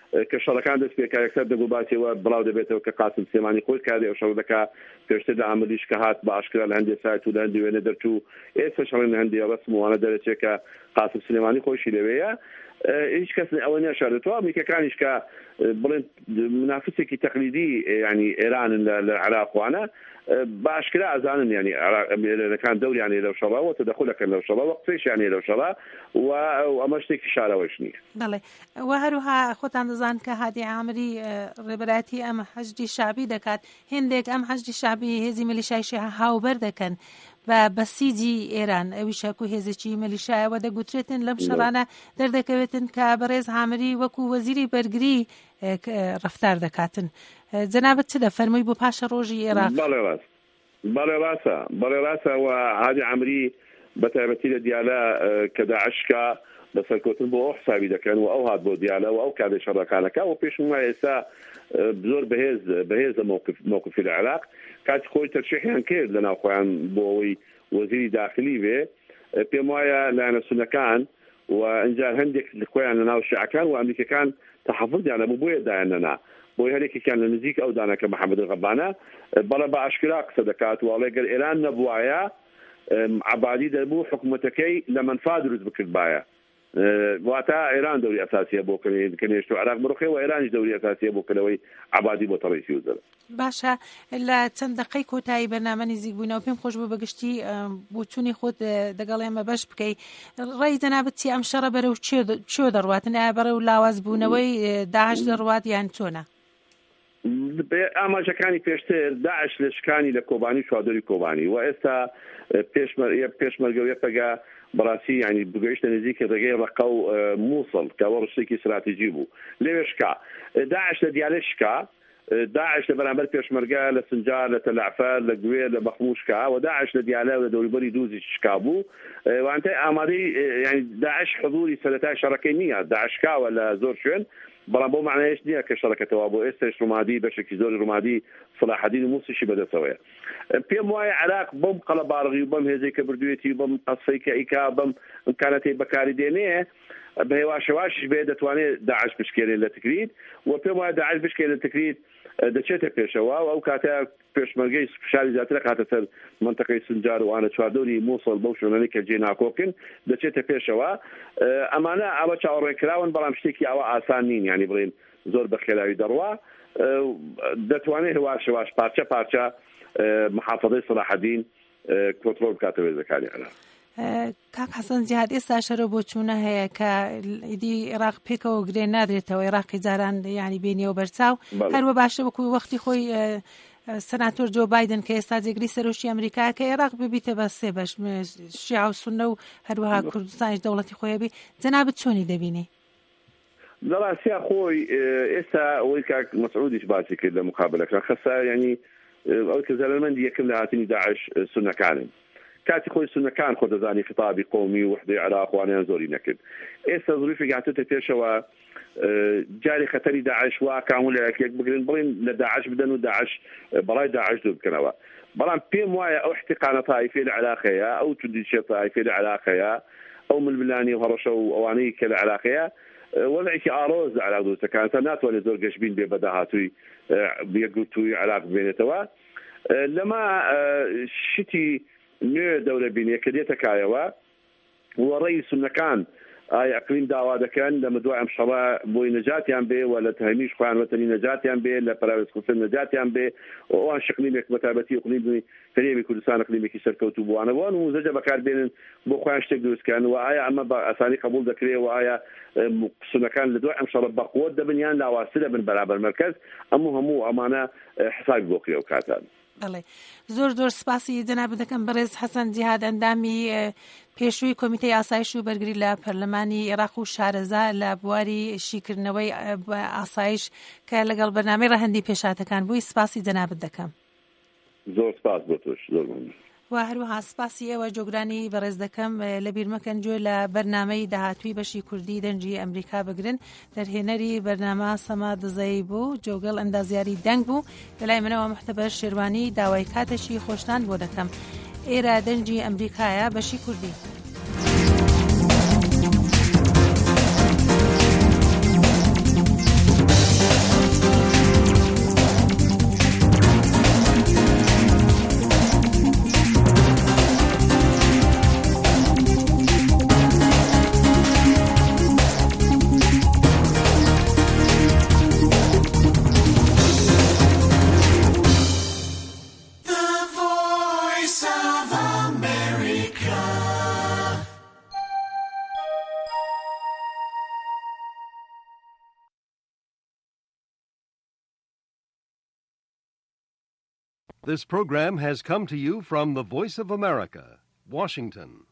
کە شەڕەکان دەست پێکارێکتر دەگوباتیەوە بڵاو دەبێتەوە کە قاسم سلێمانی خۆی کاری ئەو شەڕ دەکات پێشتر لە عملیش کە هات بە ئاشکرا لە هەندێک سایت و لە هەندێک وێنە دەرچوو ئێستا شەڕێن هەندێک ڕسم وانە دەرەچێت کە قاسم سلێمانی خۆشی لەوەیە هیچ کەس ئەوە نەشاردەوە ئەمریکەکانیش کە بڵێن منافسێکی تەقلیدی ینی ئێرانن لە عێراقوانە باشکرا ئەزانن ینی ئێرانەکان دەوریانێ لەو شەڕەوە تەدەخولەکەن لەو شەڕەوە قسەیشیانێ لەو شەڕە و ئەمە شتێکی شارەوەش نییە. بەڵێ و هەروها خۆتان دەزان کە هادی عامری ڕێبەراتی ئەم حەشدی شعبی دەکات هێندێک ئەم حەشدی شعبی هێزی میلیشایشی هاوبەر دەکەن بە بەسیجی ئێران ئەویشە و هێزێکی میلیشایەوە دەگوترێتن لەم شەڕانە دەردەکەوێتن کە بەڕێز عامری وەکو وەزیری بەرگری ڕەفتار دەکاتن. جەنابەت چ دەفەرمووی بۆ پاشە ڕۆژی عێراق؟ بەڵێ ڕاستە و هادی عامری بەتایبەتی لە دیالە کە داعشکا بەسەرکەوتن بۆ ئەو حسابی دەکەن و ئەو هات بۆ دیالە و ئەو کارێ شەڕەکانەکە و پێشم وایە ئێستا زۆر بەهێزە موقفی لە عێراق کاتی خۆی تەرشیحیان کرد لە ناوخۆیان بۆ ئەوەی وەزیری داخلی بێ پێم وایە لایەنە سونەکان و ئەنجار هەندێک خۆیان لە ناو شیعەکان و ئەمریکەکان تەحەفوزیان هەبوو بۆیە دایانەنا بۆی هەرێکێکیان لە نزیک ئەو دانەکە محەممەد غەبانە بەڵێ بە ئاشکرا قسە دەکات و ئەڵێ گەر ئێران نەبوایە عەبادی دەبوو حکوومەتەکەی لە منفا دروست بکرد باە واتە ئێران دەوری ئەساسیە بۆ کەنێشت و عێراق بڕۆخێ و ئێرانیش دەوری ئەساسیە بۆ کەلەوەی عەبادی بۆ تەڕێسی وزەر. باشە لە چەند دقەی کۆتایی بەرنامە نزیک بوونەوە پێم خۆش بوو بەگشتی بۆچوونی خۆت دەگەڵ ئێمە بەش بکەی ڕێی جەنابەت چی ئەم شەڕە بەرەو چۆ دەڕواتن ئایا بەرەو لاواز بوونەوەی داعش دەڕوات یان چۆنە؟ ئاماژەکانی پێشتر داعش لەشکانی لە کۆبانی شوادۆری کۆبانی و ئێستا پێشمەرگەویە پەگا بەڕاستی ینی بگەیشتە نزیکە ڕێگەی ڕقە و مووسڵ کەەوە ڕشتێکی استراتیژی بوو لێوێشکا داعش لە دیالشکا داعش لە بەرامبەر پێشمەرگە لە سنجار لە تەلعفەر لە گوێ لە بەخموشکا و داعش لە دیالە و لە دەوروبەری دووزی شکا بوو وانتەی ئامادەی ینی داعش حضوری سەرەتای شەڕەکەی نییە داعشکاوە لە زۆر شوێن بەڵام بۆ معنایش نییە کە شەڕەکەتەوە بۆ ئێستاش ڕوومادی بەشێکی زۆری ڕوومادی سەلاحەدین و موسیشی بەدەستەوەیە. پێم وایە عێراق بەم قەڵە بارغی و بەم هێزەی کە بردوێتی بەم قەسەی کە ئیکا بەم ئیمکانەتی بەکاری دێنێ بە هێواشەواشش بێ دەتوانێت داعش بشکێنێت لە تکریت و پێم وایە داعش بشکێنێت لە تکریت دەچێتە پێشەوە و ئەو کاتە پێشمەرگەی سپیشالی زیاتر قاتە سەر منتەقەی سنجار و ئانە چواردەوری مووسڵ بەو شوێنەی کە جێ ناکۆکن دەچێتە پێشەوە ئەمانە ئەوە چاوەڕێکراون بەڵام شتێکی ئەوە ئاسان نین ینی بڵێن زۆر بەخێراوی دەڕوا دەتوانێت هێواشەواش پارچە پارچە محافظەی سەلاحەدین کۆنتڕۆڵ بکاتەوە هێزەکانی عێراق. کاک حەسەن جیهاد ئێستا شەرە بۆ چوونە هەیە کە ئیدی عێراق پێکەوە گرێ نادرێتەوە عێراقی جاران ینی بینیەوە بەرچاو هەروە باشە وەکو وەختی خۆی سەناتۆر جۆ بایدن کە ئێستا جێگری سەرۆشی ئەمریکا کە عێراق ببیتە بە سێ بەش شیعە و سونە و هەروەها کوردستانیش دەوڵەتی خۆی بی جەنابەت چۆنی دەبینی؟ دەڕاستیا خۆی ئێستا ئەوەی کاک مەسعودیش باسی کرد لە مقابلەکان خەسا ینی ئەو کە زەرمەندی یەکەم لە هاتنی داعش سونەکانن کاتی خۆی سونەکان خۆ دەزانی خطابی قومی و وحدەی عێراق وانیان زۆری نەکرد ئێستا زروفێکی هاتوتە پێشەوە جاری خەتەری داعش وا کامولەیەک بگرن بڵین لە داعش بدەن و داعش بەڵای داعش دوور بکەنەوە بەڵام پێم وایە ئەو احتقانە تایفێ لە عێراقەیە ئەو توندیچە تایفێ لە عێراقەیە ئەو ململانی و هەڕەشە و ئەوانەی کە لە عێراقەیە وەڵعێکی ئاڕۆز لە عێراق دروستەکان تا ناتوانێت زۆر گەشبین بێ بە داهاتووی یەکگرتووی عێراق بێنێتەوە لەما شتی نوێ دەورە بینیە کە دێتە کایەوە وەڕێی سونەکان ئایا ئەقلیم داوا دەکەن لە دوای ئەم شەڕە بۆی نەجاتیان بێ و لە تەهمیش خۆیان وەتەنی نەجاتیان بێ لە پەراوێزخستن نەجاتیان بێ و ئەوان شقلیمێک بەتابەتی ئەقلیمی فەرێمی کوردستان ئەقلیمێکی سەرکەوتوو بووانەوەن و زەجە بەکاربێنن بۆ خۆیان شتێک دروستکەن و ئایا ئەمە بە ئاسانی قبول دەکرێت و ئایا سونەکان لە دوای ئەم شەڕە بەقوت دەبن یان لاواستر دەبن بەرابەر مەرکەز هەموو ئەمانە حسابی بۆ کرێ و کاتان. بەڵێ زۆر سپاسی جەناب دەکەم بەڕێز حەسەن جیهاد ئەندامی پێشووی کۆمیتەی ئاسایش و بەرگری لە پەرلەمانی عێراق و شارەزا لە بواری شیکردنەوەی ئاسایش کە لەگەڵ بەرنامەی ڕەهەندی پێشاتەکان بووی سپاسی جەنابت دەکەم. زۆر سپاس بۆ تۆش زۆر ممنون. و هەروەها سپاسی ئێوە جۆگرانی بەڕێز دەکەم لە بیر مەکەن گوێ لە بەرنامەی داهاتووی بەشی کوردی دەنجی ئەمریکا بگرن دەرهێنەری بەرنامە سەما دزەی بوو جۆگەڵ ئەندازیاری دەنگ بوو لەلای منەوە محتەبەر شێروانی داوای کاتەشی خۆشتان بۆ دەکەم ئێرە دەنجی ئەمریکایە بەشی کوردی. This program has come to you from the Voice of America, Washington.